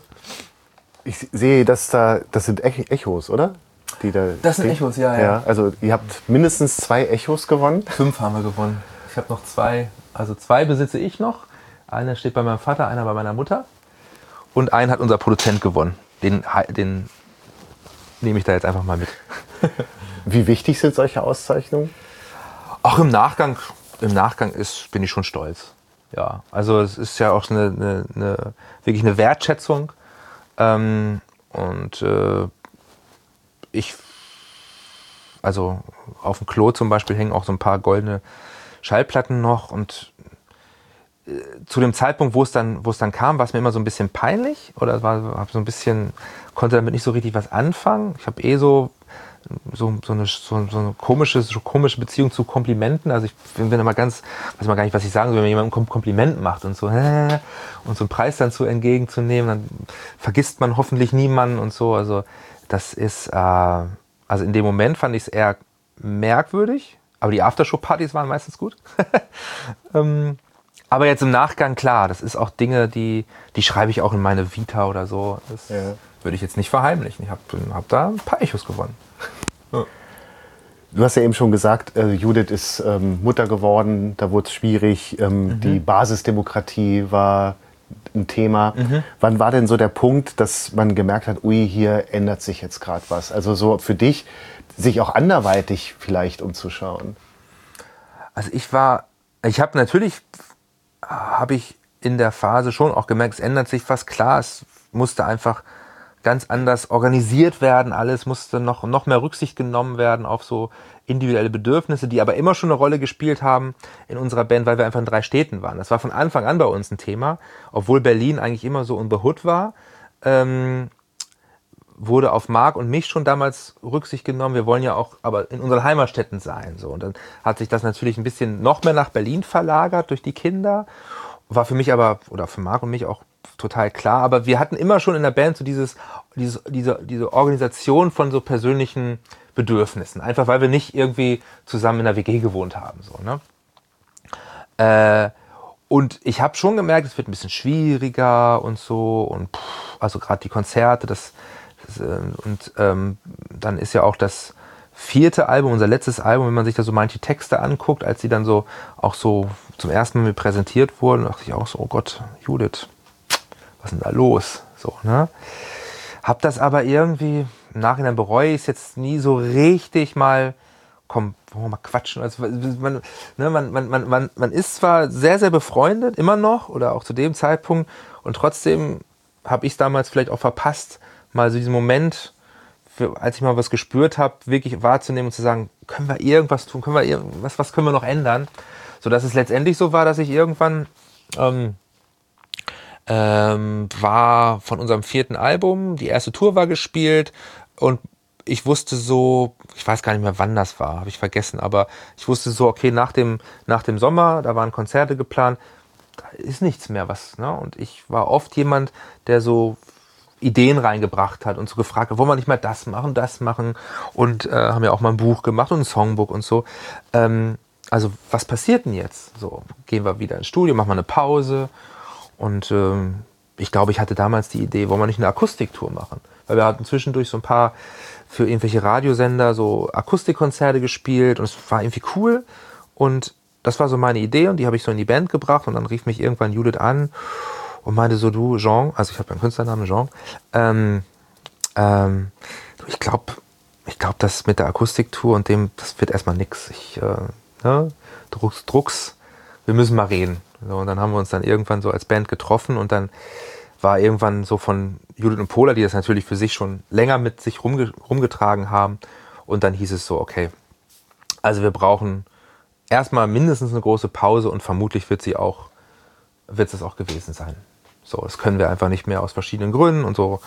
Ich sehe, dass da, das sind Echos, oder? Die da das sind Echos, ja, ja, ja. Also ihr habt mindestens zwei Echos gewonnen. Fünf haben wir gewonnen. Ich habe noch zwei, also zwei besitze ich noch. Einer steht bei meinem Vater, einer bei meiner Mutter. Und einen hat unser Produzent gewonnen. Den, den nehme ich da jetzt einfach mal mit. Wie wichtig sind solche Auszeichnungen? Auch im Nachgang, im Nachgang ist, bin ich schon stolz. Ja, also es ist ja auch eine, eine, eine wirklich eine Wertschätzung. Ähm, und äh, ich, also auf dem Klo zum Beispiel hängen auch so ein paar goldene Schallplatten noch und äh, zu dem Zeitpunkt, wo es dann, wo es dann kam, war es mir immer so ein bisschen peinlich oder war, hab so ein bisschen, konnte damit nicht so richtig was anfangen. Ich habe eh so So, so, eine, so, so eine komische, so komische Beziehung zu Komplimenten. Also ich bin immer ganz, weiß mal gar nicht, was ich sagen soll, wenn jemand ein Kompliment macht und so und so einen Preis dann so entgegenzunehmen, dann vergisst man hoffentlich niemanden und so. Also das ist, äh, also in dem Moment fand ich es eher merkwürdig, aber die Aftershow-Partys waren meistens gut. ähm, aber jetzt im Nachgang, klar, das ist auch Dinge, die, die schreibe ich auch in meine Vita oder so. Das ja. würde ich jetzt nicht verheimlichen. Ich habe hab da ein paar Echos gewonnen. Ja. Du hast ja eben schon gesagt, äh, Judith ist ähm, Mutter geworden, da wurde es schwierig. Ähm, mhm. Die Basisdemokratie war ein Thema. Mhm. Wann war denn so der Punkt, dass man gemerkt hat, ui, hier ändert sich jetzt gerade was? Also so für dich, sich auch anderweitig vielleicht umzuschauen. Also ich war, ich habe natürlich, habe ich in der Phase schon auch gemerkt, es ändert sich was. Klar, es musste einfach ganz anders organisiert werden, alles musste noch, noch mehr Rücksicht genommen werden auf so individuelle Bedürfnisse, die aber immer schon eine Rolle gespielt haben in unserer Band, weil wir einfach in drei Städten waren. Das war von Anfang an bei uns ein Thema, obwohl Berlin eigentlich immer so in the Hood war, ähm, wurde auf Marc und mich schon damals Rücksicht genommen. Wir wollen ja auch aber in unseren Heimatstädten sein. So. Und dann hat sich das natürlich ein bisschen noch mehr nach Berlin verlagert durch die Kinder. War für mich aber, oder für Marc und mich auch total klar, aber wir hatten immer schon in der Band so dieses, dieses, diese, diese Organisation von so persönlichen Bedürfnissen, einfach weil wir nicht irgendwie zusammen in der W G gewohnt haben. So, ne? äh, und ich habe schon gemerkt, es wird ein bisschen schwieriger und so und pff, also gerade die Konzerte, das, das äh, und ähm, dann ist ja auch das vierte Album, unser letztes Album, wenn man sich da so manche Texte anguckt, als sie dann so auch so zum ersten Mal präsentiert wurden, dachte ich auch so, oh Gott, Judith, was ist denn da los? So, ne? Hab das aber irgendwie, im Nachhinein bereue ich es jetzt nie so richtig mal, komm, wollen wir mal quatschen. Also, man, ne, man, man, man, man, man ist zwar sehr, sehr befreundet, immer noch, oder auch zu dem Zeitpunkt, und trotzdem habe ich es damals vielleicht auch verpasst, mal so diesen Moment, für, als ich mal was gespürt habe, wirklich wahrzunehmen und zu sagen, können wir irgendwas tun, können wir irgendwas, was können wir noch ändern? Sodass es letztendlich so war, dass ich irgendwann ähm, Ähm, war von unserem vierten Album, die erste Tour war gespielt und ich wusste so, ich weiß gar nicht mehr, wann das war, habe ich vergessen, aber ich wusste so, okay, nach dem, nach dem Sommer, da waren Konzerte geplant, da ist nichts mehr was, ne? Und ich war oft jemand, der so Ideen reingebracht hat und so gefragt hat, wollen wir nicht mal das machen, das machen und äh, haben ja auch mal ein Buch gemacht und ein Songbook und so. Ähm, also was passiert denn jetzt? So, gehen wir wieder ins Studio, machen wir eine Pause. Und ähm, ich glaube, ich hatte damals die Idee, wollen wir nicht eine Akustiktour machen? Weil wir hatten zwischendurch so ein paar für irgendwelche Radiosender so Akustikkonzerte gespielt und es war irgendwie cool. Und das war so meine Idee und die habe ich so in die Band gebracht und dann rief mich irgendwann Judith an und meinte so, du, Jean, also ich habe ja einen Künstlernamen, Jean, ähm, ähm, ich glaube, ich glaube, das mit der Akustiktour und dem, das wird erstmal nix. Ich, äh, ne, Drucks, Drucks, wir müssen mal reden. So, und dann haben wir uns dann irgendwann so als Band getroffen und dann war irgendwann so von Judith und Pola, die das natürlich für sich schon länger mit sich rumge- rumgetragen haben. Und dann hieß es so, okay, also wir brauchen erstmal mindestens eine große Pause und vermutlich wird sie auch, wird es auch gewesen sein. So, das können wir einfach nicht mehr aus verschiedenen Gründen und so.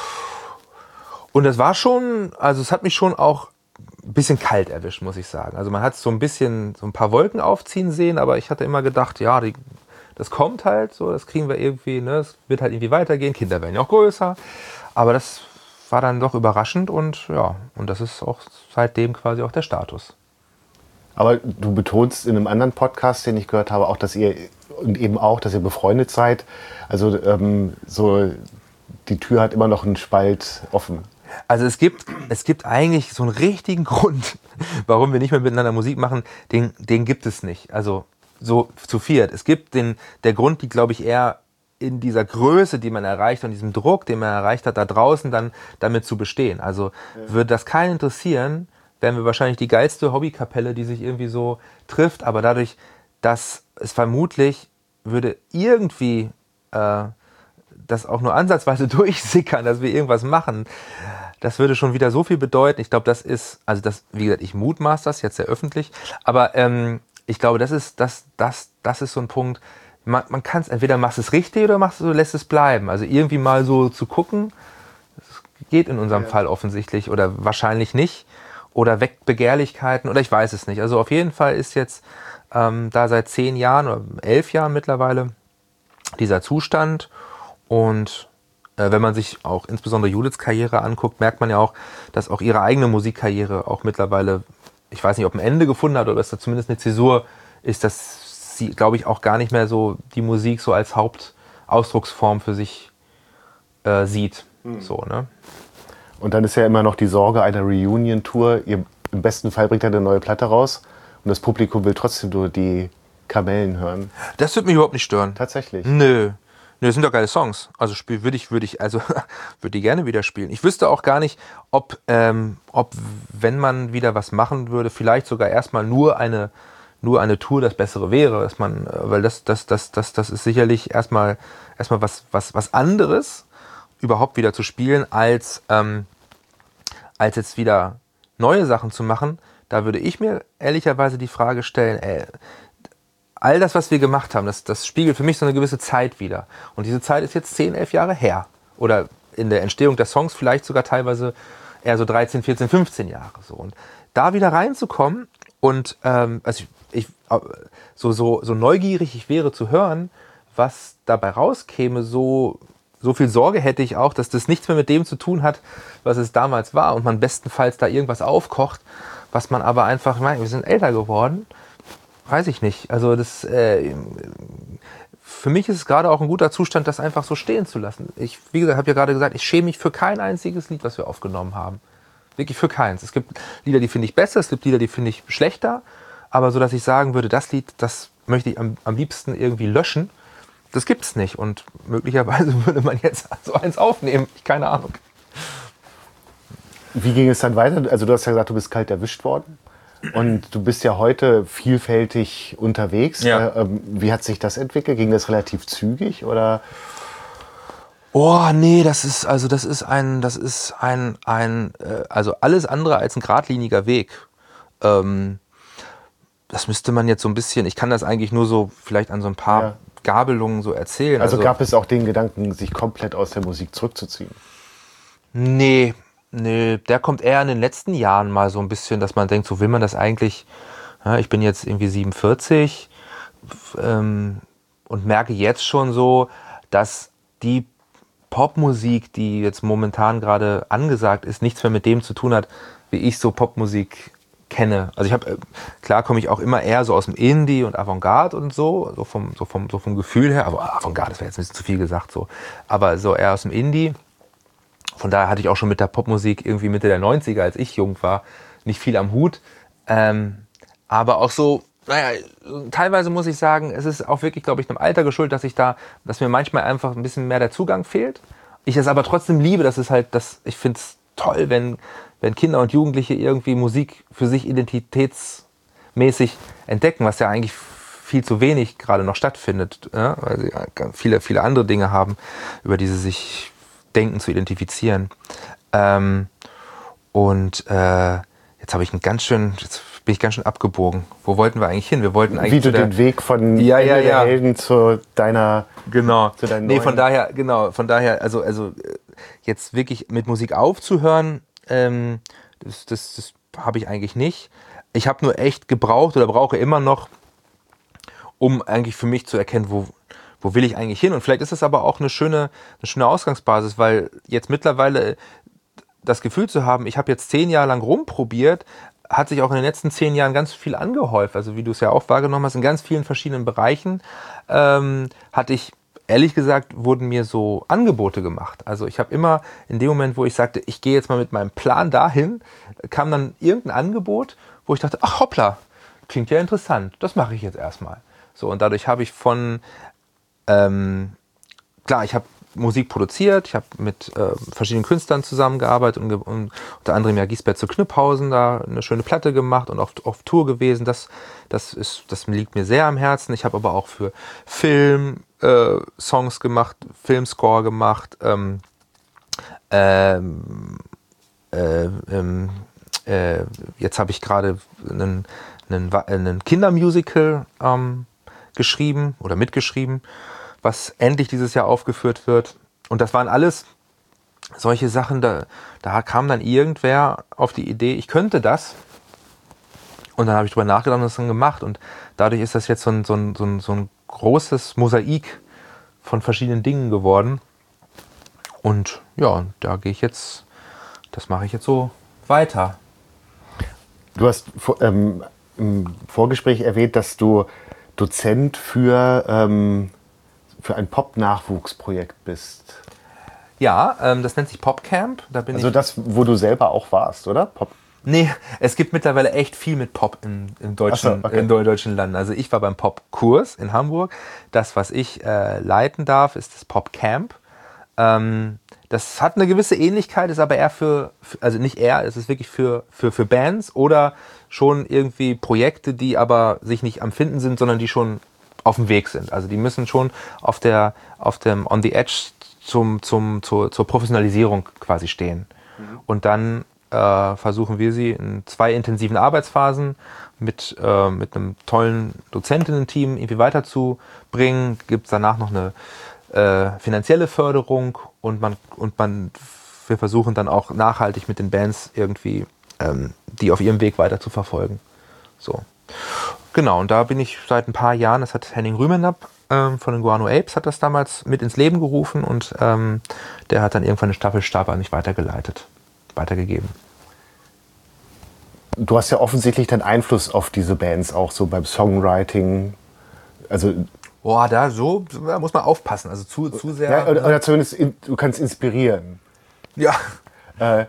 Und das war schon, also es hat mich schon auch ein bisschen kalt erwischt, muss ich sagen. Also man hat so ein bisschen, so ein paar Wolken aufziehen sehen, aber ich hatte immer gedacht, ja, die, das kommt halt so, das kriegen wir irgendwie, ne, es wird halt irgendwie weitergehen, Kinder werden ja auch größer. Aber das war dann doch überraschend und ja, und das ist auch seitdem quasi auch der Status. Aber du betonst in einem anderen Podcast, den ich gehört habe, auch, dass ihr und eben auch, dass ihr befreundet seid. Also ähm, so die Tür hat immer noch einen Spalt offen. Also es gibt, es gibt eigentlich so einen richtigen Grund, warum wir nicht mehr miteinander Musik machen, den, den gibt es nicht. Also so zu viert. Es gibt den, der Grund, die glaube ich eher in dieser Größe, die man erreicht und diesem Druck, den man erreicht hat, da draußen dann damit zu bestehen. Also ja. Würde das keinen interessieren, wären wir wahrscheinlich die geilste Hobbykapelle, die sich irgendwie so trifft. Aber dadurch, dass es vermutlich würde irgendwie äh, das auch nur ansatzweise durchsickern, dass wir irgendwas machen, das würde schon wieder so viel bedeuten. Ich glaube, das ist, also das, wie gesagt, ich mutmaß das jetzt sehr öffentlich, aber ähm, ich glaube, das ist, das, das, das ist so ein Punkt, man, man kann es, entweder machst du es richtig oder machst du, lässt es bleiben. Also irgendwie mal so zu gucken, das geht in unserem ja. Fall offensichtlich oder wahrscheinlich nicht. Oder weckt Begehrlichkeiten oder ich weiß es nicht. Also auf jeden Fall ist jetzt ähm, da seit zehn Jahren oder elf Jahren mittlerweile dieser Zustand. Und äh, wenn man sich auch insbesondere Judiths Karriere anguckt, merkt man ja auch, dass auch ihre eigene Musikkarriere auch mittlerweile, ich weiß nicht, ob ein Ende gefunden hat oder dass da zumindest eine Zäsur ist, dass sie, glaube ich, auch gar nicht mehr so die Musik so als Hauptausdrucksform für sich äh, sieht. Mhm. So, ne? Und dann ist ja immer noch die Sorge einer Reunion-Tour. Ihr, im besten Fall bringt er eine neue Platte raus und das Publikum will trotzdem nur die Kamellen hören. Das wird mich überhaupt nicht stören. Tatsächlich? Nö. Nö, das sind doch geile Songs. Also spiel, würde ich, würde ich, also würde die gerne wieder spielen. Ich wüsste auch gar nicht, ob, ähm, ob, wenn man wieder was machen würde, vielleicht sogar erstmal nur eine, nur eine Tour das Bessere wäre, dass man, weil das, das, das, das, das ist sicherlich erstmal, erstmal was, was, was anderes, überhaupt wieder zu spielen, als, ähm, als jetzt wieder neue Sachen zu machen. Da würde ich mir ehrlicherweise die Frage stellen, ey, all das, was wir gemacht haben, das, das spiegelt für mich so eine gewisse Zeit wider. Und diese Zeit ist jetzt zehn, elf Jahre her. Oder in der Entstehung der Songs vielleicht sogar teilweise eher so dreizehn, vierzehn, fünfzehn Jahre. So. Und da wieder reinzukommen und ähm, also ich, ich, so, so, so neugierig ich wäre zu hören, was dabei rauskäme, so, so viel Sorge hätte ich auch, dass das nichts mehr mit dem zu tun hat, was es damals war und man bestenfalls da irgendwas aufkocht, was man aber einfach, ich meine, wir sind älter geworden, weiß ich nicht. Also das, äh, für mich ist es gerade auch ein guter Zustand, das einfach so stehen zu lassen. Ich, wie gesagt, habe ja gerade gesagt, ich schäme mich für kein einziges Lied, was wir aufgenommen haben. Wirklich für keins. Es gibt Lieder, die finde ich besser, es gibt Lieder, die finde ich schlechter, aber so, dass ich sagen würde, das Lied, das möchte ich am, am liebsten irgendwie löschen, das gibt's nicht. Und möglicherweise würde man jetzt so eins aufnehmen. Ich keine Ahnung. Wie ging es dann weiter? Also du hast ja gesagt, du bist kalt erwischt worden. Und du bist ja heute vielfältig unterwegs. Ja. Äh, wie hat sich das entwickelt? Ging das relativ zügig oder? Oh nee, das ist also das ist ein das ist ein ein äh, also alles andere als ein geradliniger Weg. Ähm, das müsste man jetzt so ein bisschen. Ich kann das eigentlich nur so vielleicht an so ein paar ja. Gabelungen so erzählen. Also, also gab es auch den Gedanken, sich komplett aus der Musik zurückzuziehen? Nee. Nee, der kommt eher in den letzten Jahren mal so ein bisschen, dass man denkt, so will man das eigentlich, ja, ich bin jetzt irgendwie siebenundvierzig ähm, und merke jetzt schon so, dass die Popmusik, die jetzt momentan gerade angesagt ist, nichts mehr mit dem zu tun hat, wie ich so Popmusik kenne. Also ich habe, klar komme ich auch immer eher so aus dem Indie und Avantgarde und so, so vom, so vom, so vom Gefühl her, aber Avantgarde, das wäre jetzt ein bisschen zu viel gesagt, so, aber so eher aus dem Indie. Von daher hatte ich auch schon mit der Popmusik irgendwie Mitte der neunziger, als ich jung war, nicht viel am Hut. Ähm, aber auch so naja, teilweise muss ich sagen, es ist auch wirklich, glaube ich, einem Alter geschuldet, dass ich da, dass mir manchmal einfach ein bisschen mehr der Zugang fehlt. Ich es aber trotzdem liebe, dass es halt, dass ich finde es toll, wenn, wenn Kinder und Jugendliche irgendwie Musik für sich identitätsmäßig entdecken, was ja eigentlich viel zu wenig gerade noch stattfindet, ja? Weil sie viele, viele andere Dinge haben, über die sie sich denken zu identifizieren. Ähm, und äh, jetzt habe ich einen ganz schön, jetzt bin ich ganz schön abgebogen. Wo wollten wir eigentlich hin? Wir wollten eigentlich Wie du der, den Weg von ja, ja, Ende ja. der Helden zu deiner, genau. zu deinen Nee, neuen. von daher, genau, von daher, also, also jetzt wirklich mit Musik aufzuhören, ähm, das, das, das habe ich eigentlich nicht. Ich habe nur echt gebraucht oder brauche immer noch, um eigentlich für mich zu erkennen, wo, wo will ich eigentlich hin. Und vielleicht ist es aber auch eine schöne, eine schöne Ausgangsbasis, weil jetzt mittlerweile das Gefühl zu haben, ich habe jetzt zehn Jahre lang rumprobiert, hat sich auch in den letzten zehn Jahren ganz viel angehäuft. Also wie du es ja auch wahrgenommen hast, in ganz vielen verschiedenen Bereichen ähm, hatte ich, ehrlich gesagt, wurden mir so Angebote gemacht. Also ich habe immer in dem Moment, wo ich sagte, ich gehe jetzt mal mit meinem Plan dahin, kam dann irgendein Angebot, wo ich dachte, ach hoppla, klingt ja interessant, das mache ich jetzt erstmal. So, und dadurch habe ich von, ähm, klar, ich habe Musik produziert, ich habe mit äh, verschiedenen Künstlern zusammengearbeitet und, und unter anderem ja Giesbert zu Kniphausen da eine schöne Platte gemacht und auf, auf Tour gewesen. Das, das, ist, das liegt mir sehr am Herzen. Ich habe aber auch für Film äh, Songs gemacht, Filmscore gemacht, ähm, ähm, äh, ähm, äh, jetzt habe ich gerade einen, einen, einen Kindermusical ähm, geschrieben oder mitgeschrieben, was endlich dieses Jahr aufgeführt wird. Und das waren alles solche Sachen, da, da kam dann irgendwer auf die Idee, ich könnte das. Und dann habe ich drüber nachgedacht und das dann gemacht. Und dadurch ist das jetzt so ein, so ein, so ein, so ein großes Mosaik von verschiedenen Dingen geworden. Und ja, da gehe ich jetzt, das mache ich jetzt so weiter. Du hast ähm, im Vorgespräch erwähnt, dass du Dozent für... Ähm für ein Pop-Nachwuchsprojekt bist. Ja, ähm, das nennt sich Popcamp. Da bin also ich das, wo du selber auch warst, oder? Pop? Nee, es gibt mittlerweile echt viel mit Pop im, im deutschen, so, okay. in deutschen Landen. Also ich war beim Popkurs in Hamburg. Das, was ich äh, leiten darf, ist das Popcamp. Ähm, das hat eine gewisse Ähnlichkeit, ist aber eher für, also nicht eher, es ist wirklich für, für, für Bands oder schon irgendwie Projekte, die aber sich nicht am Finden sind, sondern die schon auf dem Weg sind. Also die müssen schon auf der, auf dem on the edge zum, zum, zur, zur Professionalisierung quasi stehen. Mhm. Und dann äh, versuchen wir sie in zwei intensiven Arbeitsphasen mit, äh, mit einem tollen Dozentinnen-Team irgendwie weiterzubringen. Gibt es danach noch eine äh, finanzielle Förderung und man, und man, wir versuchen dann auch nachhaltig mit den Bands irgendwie ähm, die auf ihrem Weg weiter zu verfolgen. So. Genau, und da bin ich seit ein paar Jahren, das hat Henning Rümenapp ähm, von den Guano Apes hat das damals mit ins Leben gerufen und ähm, der hat dann irgendwann einen Staffelstab an mich weitergeleitet, weitergegeben. Du hast ja offensichtlich den Einfluss auf diese Bands auch so beim Songwriting. Also Boah, da so da muss man aufpassen, also zu, zu sehr. Ja, oder, oder zumindest in, du kannst inspirieren. Ja. Äh,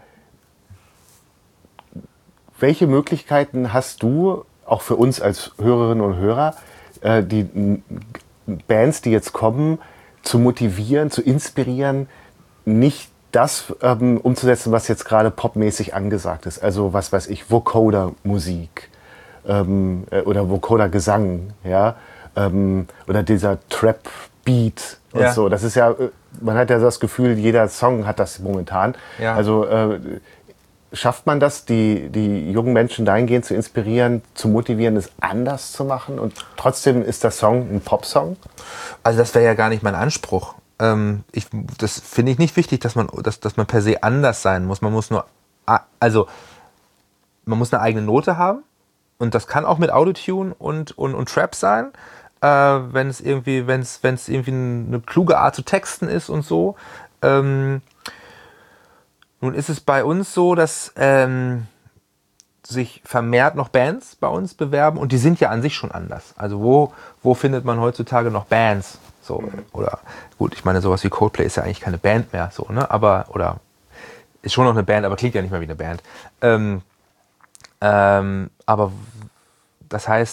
welche Möglichkeiten hast du, auch für uns als Hörerinnen und Hörer, äh, die n, Bands, die jetzt kommen, zu motivieren, zu inspirieren, nicht das ähm, umzusetzen, was jetzt gerade popmäßig angesagt ist? Also was weiß ich, Vocoder-Musik ähm, äh, oder Vocoder-Gesang, ja, ähm, oder dieser Trap-Beat und Ja. so. Das ist ja, man hat ja das Gefühl, jeder Song hat das momentan. Ja. Also äh, schafft man das, die, die jungen Menschen dahingehend zu inspirieren, zu motivieren, es anders zu machen und trotzdem ist der Song ein Popsong? Also das wäre ja gar nicht mein Anspruch. Ähm, ich, das finde ich nicht wichtig, dass man, dass, dass man per se anders sein muss. Man muss nur, also man muss eine eigene Note haben und das kann auch mit Autotune und, und, und Trap sein, äh, wenn es irgendwie, wenn es, wenn es irgendwie eine kluge Art zu texten ist und so. Ähm, Nun ist es bei uns so, dass ähm, sich vermehrt noch Bands bei uns bewerben und die sind ja an sich schon anders. Also wo, wo findet man heutzutage noch Bands? So, oder gut, ich meine, sowas wie Coldplay ist ja eigentlich keine Band mehr, so, ne? Aber, oder ist schon noch eine Band, aber klingt ja nicht mehr wie eine Band. Ähm, ähm, aber das heißt,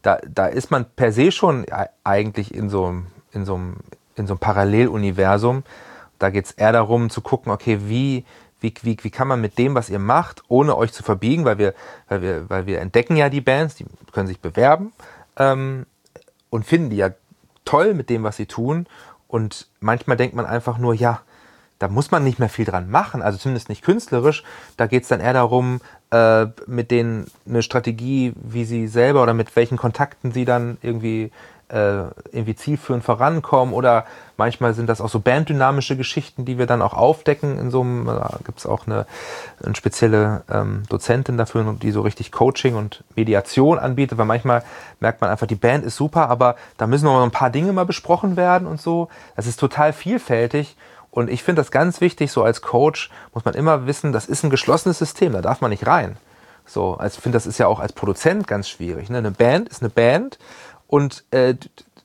da, da ist man per se schon eigentlich in so, in so, in so einem Paralleluniversum. Da geht es eher darum zu gucken, okay, wie, wie, wie, wie kann man mit dem, was ihr macht, ohne euch zu verbiegen, weil wir, weil wir, weil wir entdecken ja die Bands, die können sich bewerben ähm, und finden die ja toll mit dem, was sie tun. Und manchmal denkt man einfach nur, ja, da muss man nicht mehr viel dran machen, also zumindest nicht künstlerisch. Da geht es dann eher darum, äh, mit denen eine Strategie, wie sie selber oder mit welchen Kontakten sie dann irgendwie, äh, irgendwie zielführend vorankommen. Oder manchmal sind das auch so banddynamische Geschichten, die wir dann auch aufdecken. In so einem, da gibt es auch eine, eine spezielle ähm, Dozentin dafür, die so richtig Coaching und Mediation anbietet, weil manchmal merkt man einfach, die Band ist super, aber da müssen noch ein paar Dinge mal besprochen werden und so. Das ist total vielfältig. Und ich finde das ganz wichtig, so als Coach muss man immer wissen, das ist ein geschlossenes System, da darf man nicht rein. So, also ich finde, das ist ja auch als Produzent ganz schwierig. Ne? Eine Band ist eine Band und äh,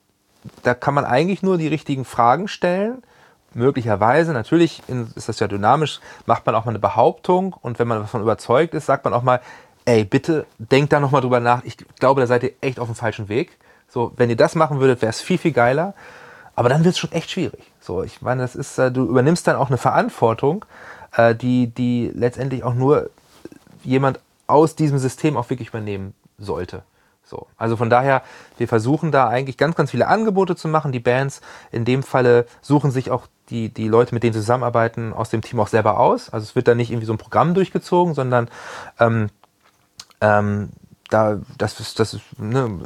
da kann man eigentlich nur die richtigen Fragen stellen. Möglicherweise, natürlich ist das ja dynamisch, macht man auch mal eine Behauptung und wenn man davon überzeugt ist, sagt man auch mal, ey, bitte denkt da nochmal drüber nach, ich glaube, da seid ihr echt auf dem falschen Weg. So, wenn ihr das machen würdet, wäre es viel, viel geiler. Aber dann wird es schon echt schwierig. So, ich meine, das ist, du übernimmst dann auch eine Verantwortung, die, die letztendlich auch nur jemand aus diesem System auch wirklich übernehmen sollte. So, also von daher, wir versuchen da eigentlich ganz, ganz viele Angebote zu machen. Die Bands in dem Falle suchen sich auch die, die Leute, mit denen sie zusammenarbeiten, aus dem Team auch selber aus. Also es wird da nicht irgendwie so ein Programm durchgezogen, sondern ähm, ähm, da, das ist, das ist, ne,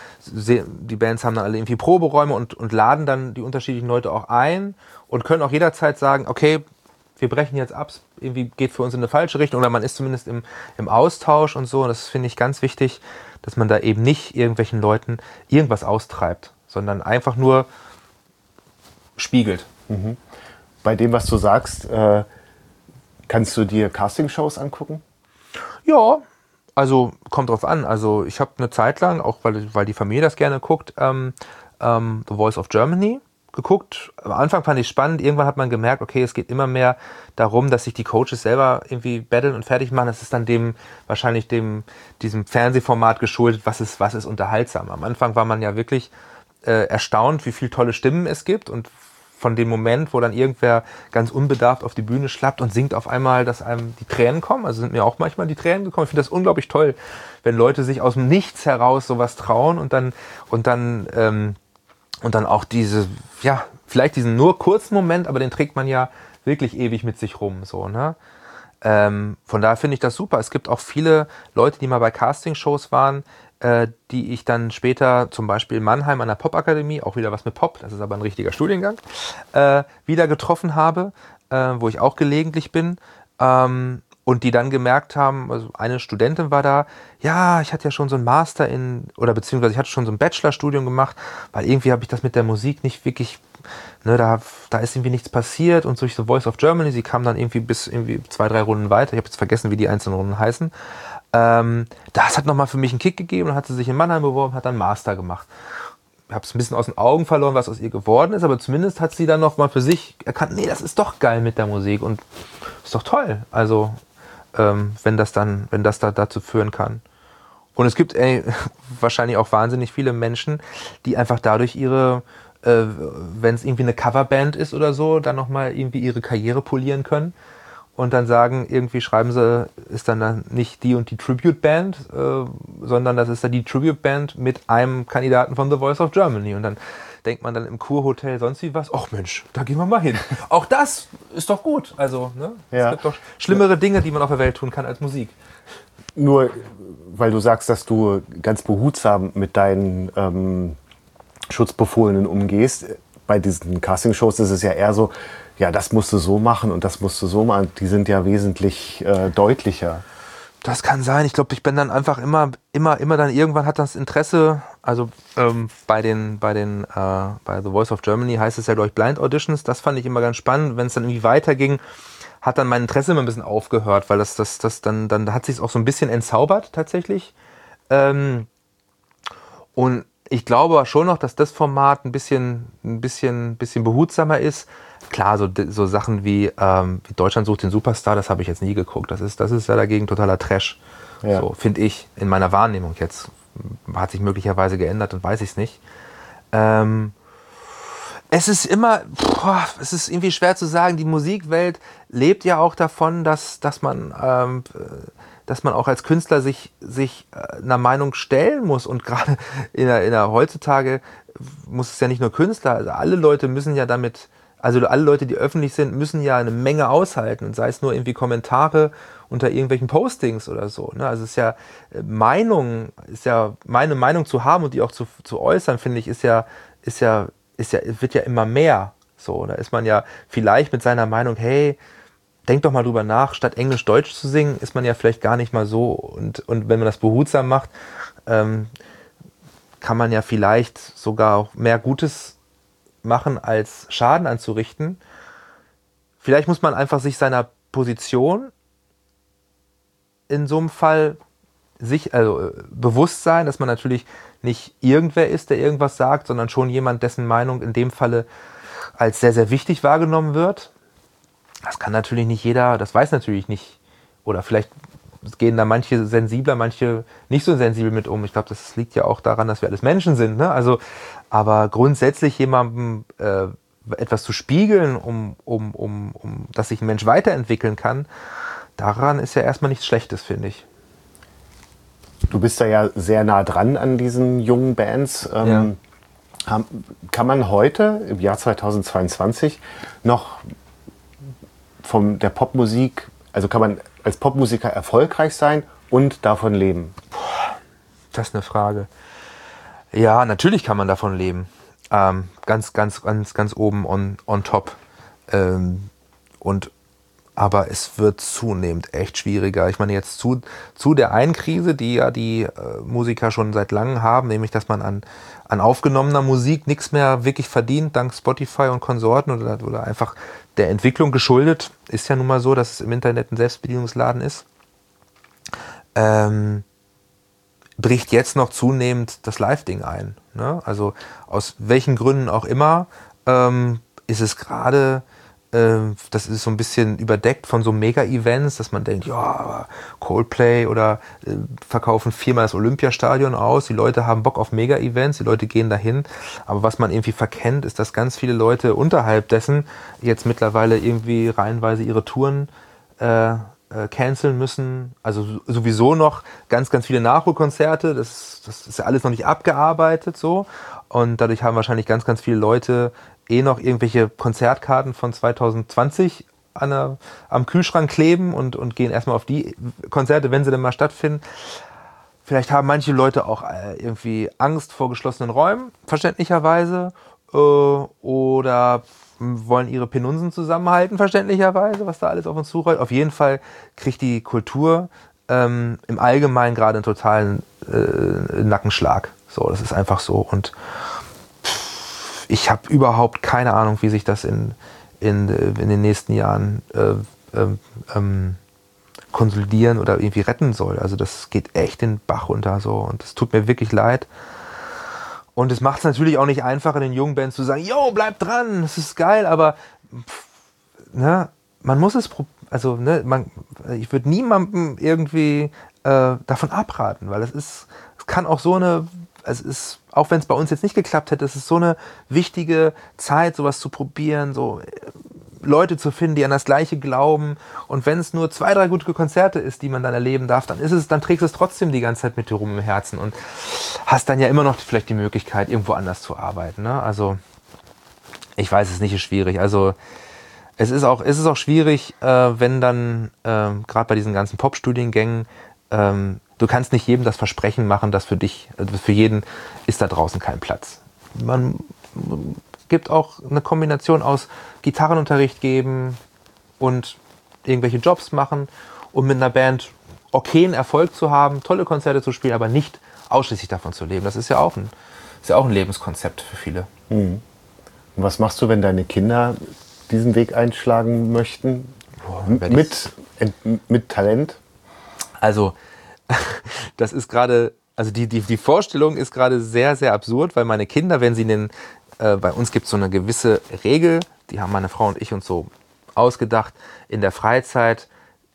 die Bands haben dann alle irgendwie Proberäume und, und laden dann die unterschiedlichen Leute auch ein und können auch jederzeit sagen, okay, wir brechen jetzt ab, irgendwie geht für uns in eine falsche Richtung oder man ist zumindest im, im Austausch und so. Und das finde ich ganz wichtig, dass man da eben nicht irgendwelchen Leuten irgendwas austreibt, sondern einfach nur spiegelt. Mhm. Bei dem, was du sagst, äh, kannst du dir Castingshows angucken? Ja, also kommt drauf an. Also ich habe eine Zeit lang, auch weil, weil die Familie das gerne guckt, ähm, ähm, The Voice of Germany geguckt. Am Anfang fand ich es spannend. Irgendwann hat man gemerkt, okay, es geht immer mehr darum, dass sich die Coaches selber irgendwie battlen und fertig machen. Das ist dann dem wahrscheinlich dem diesem Fernsehformat geschuldet, was ist, was ist unterhaltsam. Am Anfang war man ja wirklich äh, erstaunt, wie viele tolle Stimmen es gibt und von dem Moment, wo dann irgendwer ganz unbedarft auf die Bühne schlappt und singt auf einmal, dass einem die Tränen kommen. Also sind mir auch manchmal die Tränen gekommen. Ich finde das unglaublich toll, wenn Leute sich aus dem Nichts heraus sowas trauen und dann und dann ähm, und dann auch diese, ja, vielleicht diesen nur kurzen Moment, aber den trägt man ja wirklich ewig mit sich rum, so, ne? Ähm, von daher finde ich das super. Es gibt auch viele Leute, die mal bei Castingshows waren, äh, die ich dann später zum Beispiel in Mannheim an der Popakademie, auch wieder was mit Pop, das ist aber ein richtiger Studiengang, äh, wieder getroffen habe, äh, wo ich auch gelegentlich bin. Ähm, Und die dann gemerkt haben, also eine Studentin war da, ja, ich hatte ja schon so einen Master in, oder beziehungsweise ich hatte schon so ein Bachelorstudium gemacht, weil irgendwie habe ich das mit der Musik nicht wirklich, ne, da, da ist irgendwie nichts passiert und durch The Voice of Germany, sie kam dann irgendwie bis irgendwie zwei, drei Runden weiter, ich habe jetzt vergessen, wie die einzelnen Runden heißen, ähm, das hat nochmal für mich einen Kick gegeben und hat sie sich in Mannheim beworben, hat dann Master gemacht. Ich habe es ein bisschen aus den Augen verloren, was aus ihr geworden ist, aber zumindest hat sie dann nochmal für sich erkannt, nee, das ist doch geil mit der Musik und ist doch toll, also Ähm, wenn das dann, wenn das da dazu führen kann. Und es gibt ey, wahrscheinlich auch wahnsinnig viele Menschen, die einfach dadurch ihre, äh, wenn es irgendwie eine Coverband ist oder so, dann nochmal irgendwie ihre Karriere polieren können und dann sagen, irgendwie schreiben sie, ist dann, dann nicht die und die Tribute-Band, äh, sondern das ist dann die Tribute-Band mit einem Kandidaten von The Voice of Germany und dann denkt man dann im Kurhotel sonst wie was, ach Mensch, da gehen wir mal hin. Auch das ist doch gut. Also, ne? Ja. Es gibt doch schlimmere Dinge, die man auf der Welt tun kann als Musik. Nur, weil du sagst, dass du ganz behutsam mit deinen ähm, Schutzbefohlenen umgehst, bei diesen Castingshows ist es ja eher so, ja, das musst du so machen und das musst du so machen. Die sind ja wesentlich äh, deutlicher. Das kann sein. Ich glaube, ich bin dann einfach immer, immer, immer dann irgendwann hat das Interesse, also ähm, bei den, bei den, äh, bei The Voice of Germany heißt es ja durch Blind Auditions, das fand ich immer ganz spannend. Wenn es dann irgendwie weiterging, hat dann mein Interesse immer ein bisschen aufgehört, weil das, das, das dann, dann hat sich auch so ein bisschen entzaubert tatsächlich. Ähm, und ich glaube schon noch, dass das Format ein bisschen, ein bisschen, bisschen behutsamer ist. Klar, so, so Sachen wie, ähm, wie Deutschland sucht den Superstar, das habe ich jetzt nie geguckt. Das ist, das ist ja dagegen totaler Trash. Ja. So, finde ich, in meiner Wahrnehmung jetzt. hat sich möglicherweise geändert und weiß ich es nicht. Ähm, es ist immer, boah, es ist irgendwie schwer zu sagen, die Musikwelt lebt ja auch davon, dass, dass man, ähm, dass man auch als Künstler sich, sich einer Meinung stellen muss. Und gerade in der, in der heutzutage muss es ja nicht nur Künstler, also alle Leute müssen ja damit, also alle Leute, die öffentlich sind, müssen ja eine Menge aushalten. Und sei es nur irgendwie Kommentare unter irgendwelchen Postings oder so. Ne? Also es ist ja Meinung, ist ja meine Meinung zu haben und die auch zu, zu äußern, finde ich, ist ja, ist ja, ist ja, wird ja immer mehr. So, da ist man ja vielleicht mit seiner Meinung, hey, denk doch mal drüber nach, statt Englisch Deutsch zu singen, ist man ja vielleicht gar nicht mal so. Und, und wenn man das behutsam macht, ähm, kann man ja vielleicht sogar auch mehr Gutes machen, als Schaden anzurichten. Vielleicht muss man einfach sich seiner Position in so einem Fall sich, also, bewusst sein, dass man natürlich nicht irgendwer ist, der irgendwas sagt, sondern schon jemand, dessen Meinung in dem Falle als sehr, sehr wichtig wahrgenommen wird. Das kann natürlich nicht jeder, das weiß natürlich nicht. Oder vielleicht gehen da manche sensibler, manche nicht so sensibel mit um. Ich glaube, das liegt ja auch daran, dass wir alles Menschen sind. Ne? Also, aber grundsätzlich jemandem äh, etwas zu spiegeln, um, um, um, um, dass sich ein Mensch weiterentwickeln kann, daran ist ja erstmal nichts Schlechtes, finde ich. Du bist da ja sehr nah dran an diesen jungen Bands. Ähm, ja. haben, kann man heute, im Jahr zweitausendzweiundzwanzig, noch von der Popmusik, also kann man als Popmusiker erfolgreich sein und davon leben? Boah, das ist eine Frage. Ja, natürlich kann man davon leben. Ähm, ganz, ganz, ganz, ganz oben on, on top. Ähm, und aber es wird zunehmend echt schwieriger. Ich meine, jetzt zu, zu der einen Krise, die ja die äh, Musiker schon seit langem haben, nämlich, dass man an, an aufgenommener Musik nichts mehr wirklich verdient, dank Spotify und Konsorten oder, oder einfach der Entwicklung geschuldet. Ist ja nun mal so, dass es im Internet ein Selbstbedienungsladen ist. Ähm, bricht jetzt noch zunehmend das Live-Ding ein. Ne? Also aus welchen Gründen auch immer ähm, ist es gerade... Das ist so ein bisschen überdeckt von so Mega-Events, dass man denkt, ja, Coldplay oder äh, verkaufen viermal das Olympiastadion aus, die Leute haben Bock auf Mega-Events, die Leute gehen dahin. Aber was man irgendwie verkennt, ist, dass ganz viele Leute unterhalb dessen jetzt mittlerweile irgendwie reihenweise ihre Touren äh, äh, canceln müssen. Also sowieso noch ganz, ganz viele Nachholkonzerte, das, das ist ja alles noch nicht abgearbeitet so. Und dadurch haben wahrscheinlich ganz, ganz viele Leute eh noch irgendwelche Konzertkarten von zweitausendzwanzig an der, am Kühlschrank kleben und, und gehen erstmal auf die Konzerte, wenn sie denn mal stattfinden. Vielleicht haben manche Leute auch äh, irgendwie Angst vor geschlossenen Räumen, verständlicherweise, äh, oder wollen ihre Penunsen zusammenhalten, verständlicherweise, was da alles auf uns zurollt. Auf jeden Fall kriegt die Kultur ähm, im Allgemeinen gerade einen totalen äh, Nackenschlag. So, das ist einfach so. Und ich habe überhaupt keine Ahnung, wie sich das in, in, in den nächsten Jahren äh, ähm, ähm, konsolidieren oder irgendwie retten soll. Also das geht echt den Bach runter so und es tut mir wirklich leid. Und es macht es natürlich auch nicht einfacher, den jungen Bands zu sagen, yo, bleib dran, das ist geil, aber pff, ne, man muss es, also ne, man, ich würde niemandem irgendwie äh, davon abraten, weil es ist, es kann auch so eine, es ist, auch wenn es bei uns jetzt nicht geklappt hätte, es ist so eine wichtige Zeit, sowas zu probieren, so Leute zu finden, die an das Gleiche glauben. Und wenn es nur zwei, drei gute Konzerte ist, die man dann erleben darf, dann ist es, dann trägst du es trotzdem die ganze Zeit mit dir rum im Herzen und hast dann ja immer noch vielleicht die Möglichkeit, irgendwo anders zu arbeiten. Ne? Also ich weiß, es nicht, ist schwierig. Also es ist auch, es ist auch schwierig, äh, wenn dann äh, gerade bei diesen ganzen Pop-Studiengängen ähm, du kannst nicht jedem das Versprechen machen, dass für dich, für jeden ist da draußen kein Platz. Man gibt auch eine Kombination aus Gitarrenunterricht geben und irgendwelche Jobs machen und mit einer Band okayen Erfolg zu haben, tolle Konzerte zu spielen, aber nicht ausschließlich davon zu leben. Das ist ja auch ein, ist ja auch ein Lebenskonzept für viele. Mhm. Und was machst du, wenn deine Kinder diesen Weg einschlagen möchten? Boah, mit, mit Talent? Also das ist gerade, also die, die, die Vorstellung ist gerade sehr, sehr absurd, weil meine Kinder, wenn sie den, äh, bei uns gibt es so eine gewisse Regel, die haben meine Frau und ich uns so ausgedacht, in der Freizeit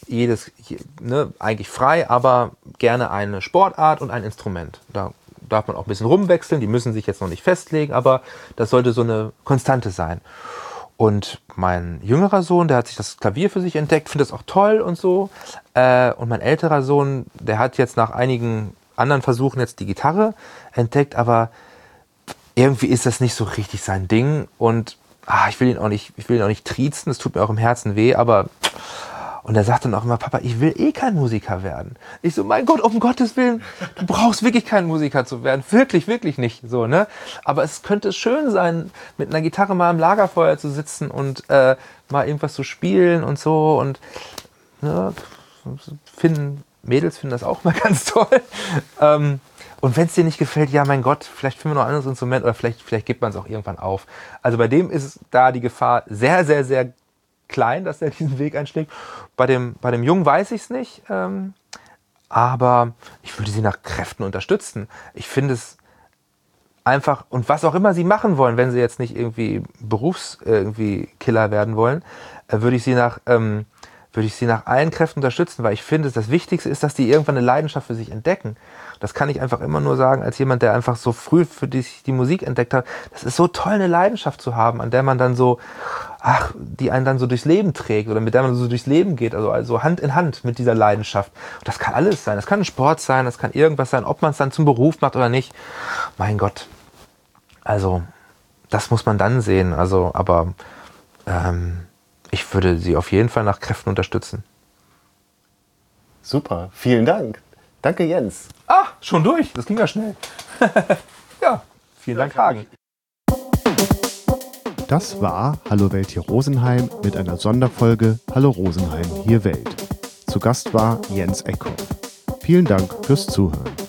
jedes, ne, eigentlich frei, aber gerne eine Sportart und ein Instrument. Da darf man auch ein bisschen rumwechseln, die müssen sich jetzt noch nicht festlegen, aber das sollte so eine Konstante sein. Und mein jüngerer Sohn, der hat sich das Klavier für sich entdeckt, findet das auch toll und so. Äh, und mein älterer Sohn, der hat jetzt nach einigen anderen Versuchen jetzt die Gitarre entdeckt, aber irgendwie ist das nicht so richtig sein Ding. Und ah, ich will ihn auch nicht, ich will ihn auch nicht triezen, das tut mir auch im Herzen weh, aber... Und er sagt dann auch immer, Papa, ich will eh kein Musiker werden. Ich so, mein Gott, um Gottes Willen, du brauchst wirklich kein Musiker zu werden. Wirklich, wirklich nicht. So, ne? Aber es könnte schön sein, mit einer Gitarre mal am Lagerfeuer zu sitzen und äh, mal irgendwas zu spielen und so. Und ne, finden, Mädels finden das auch mal ganz toll. Ähm, und wenn es dir nicht gefällt, ja, mein Gott, vielleicht finden wir noch ein anderes Instrument oder vielleicht, vielleicht gibt man es auch irgendwann auf. Also bei dem ist da die Gefahr sehr, sehr, sehr klein, dass er diesen Weg einschlägt. Bei dem, bei dem Jungen weiß ich es nicht, ähm, aber ich würde sie nach Kräften unterstützen. Ich finde es einfach, und was auch immer sie machen wollen, wenn sie jetzt nicht irgendwie Berufs-, irgendwie Killer werden wollen, äh, würde ich sie nach, ähm, würde ich sie nach allen Kräften unterstützen, weil ich finde, das Wichtigste ist, dass die irgendwann eine Leidenschaft für sich entdecken. Das kann ich einfach immer nur sagen, als jemand, der einfach so früh für die, die Musik entdeckt hat. Das ist so toll, eine Leidenschaft zu haben, an der man dann so, ach, die einen dann so durchs Leben trägt oder mit der man so durchs Leben geht, also, also Hand in Hand mit dieser Leidenschaft. Und das kann alles sein. Das kann ein Sport sein, das kann irgendwas sein, ob man es dann zum Beruf macht oder nicht. Mein Gott. Also, das muss man dann sehen. Also, aber ähm, ich würde sie auf jeden Fall nach Kräften unterstützen. Super, vielen Dank. Danke, Jens. Ah, schon durch. Das ging ja schnell. Ja, vielen Dank, Hagen. Das war Hallo Welt hier Rosenheim mit einer Sonderfolge Hallo Rosenheim hier Welt. Zu Gast war Jens Eckhoff. Vielen Dank fürs Zuhören.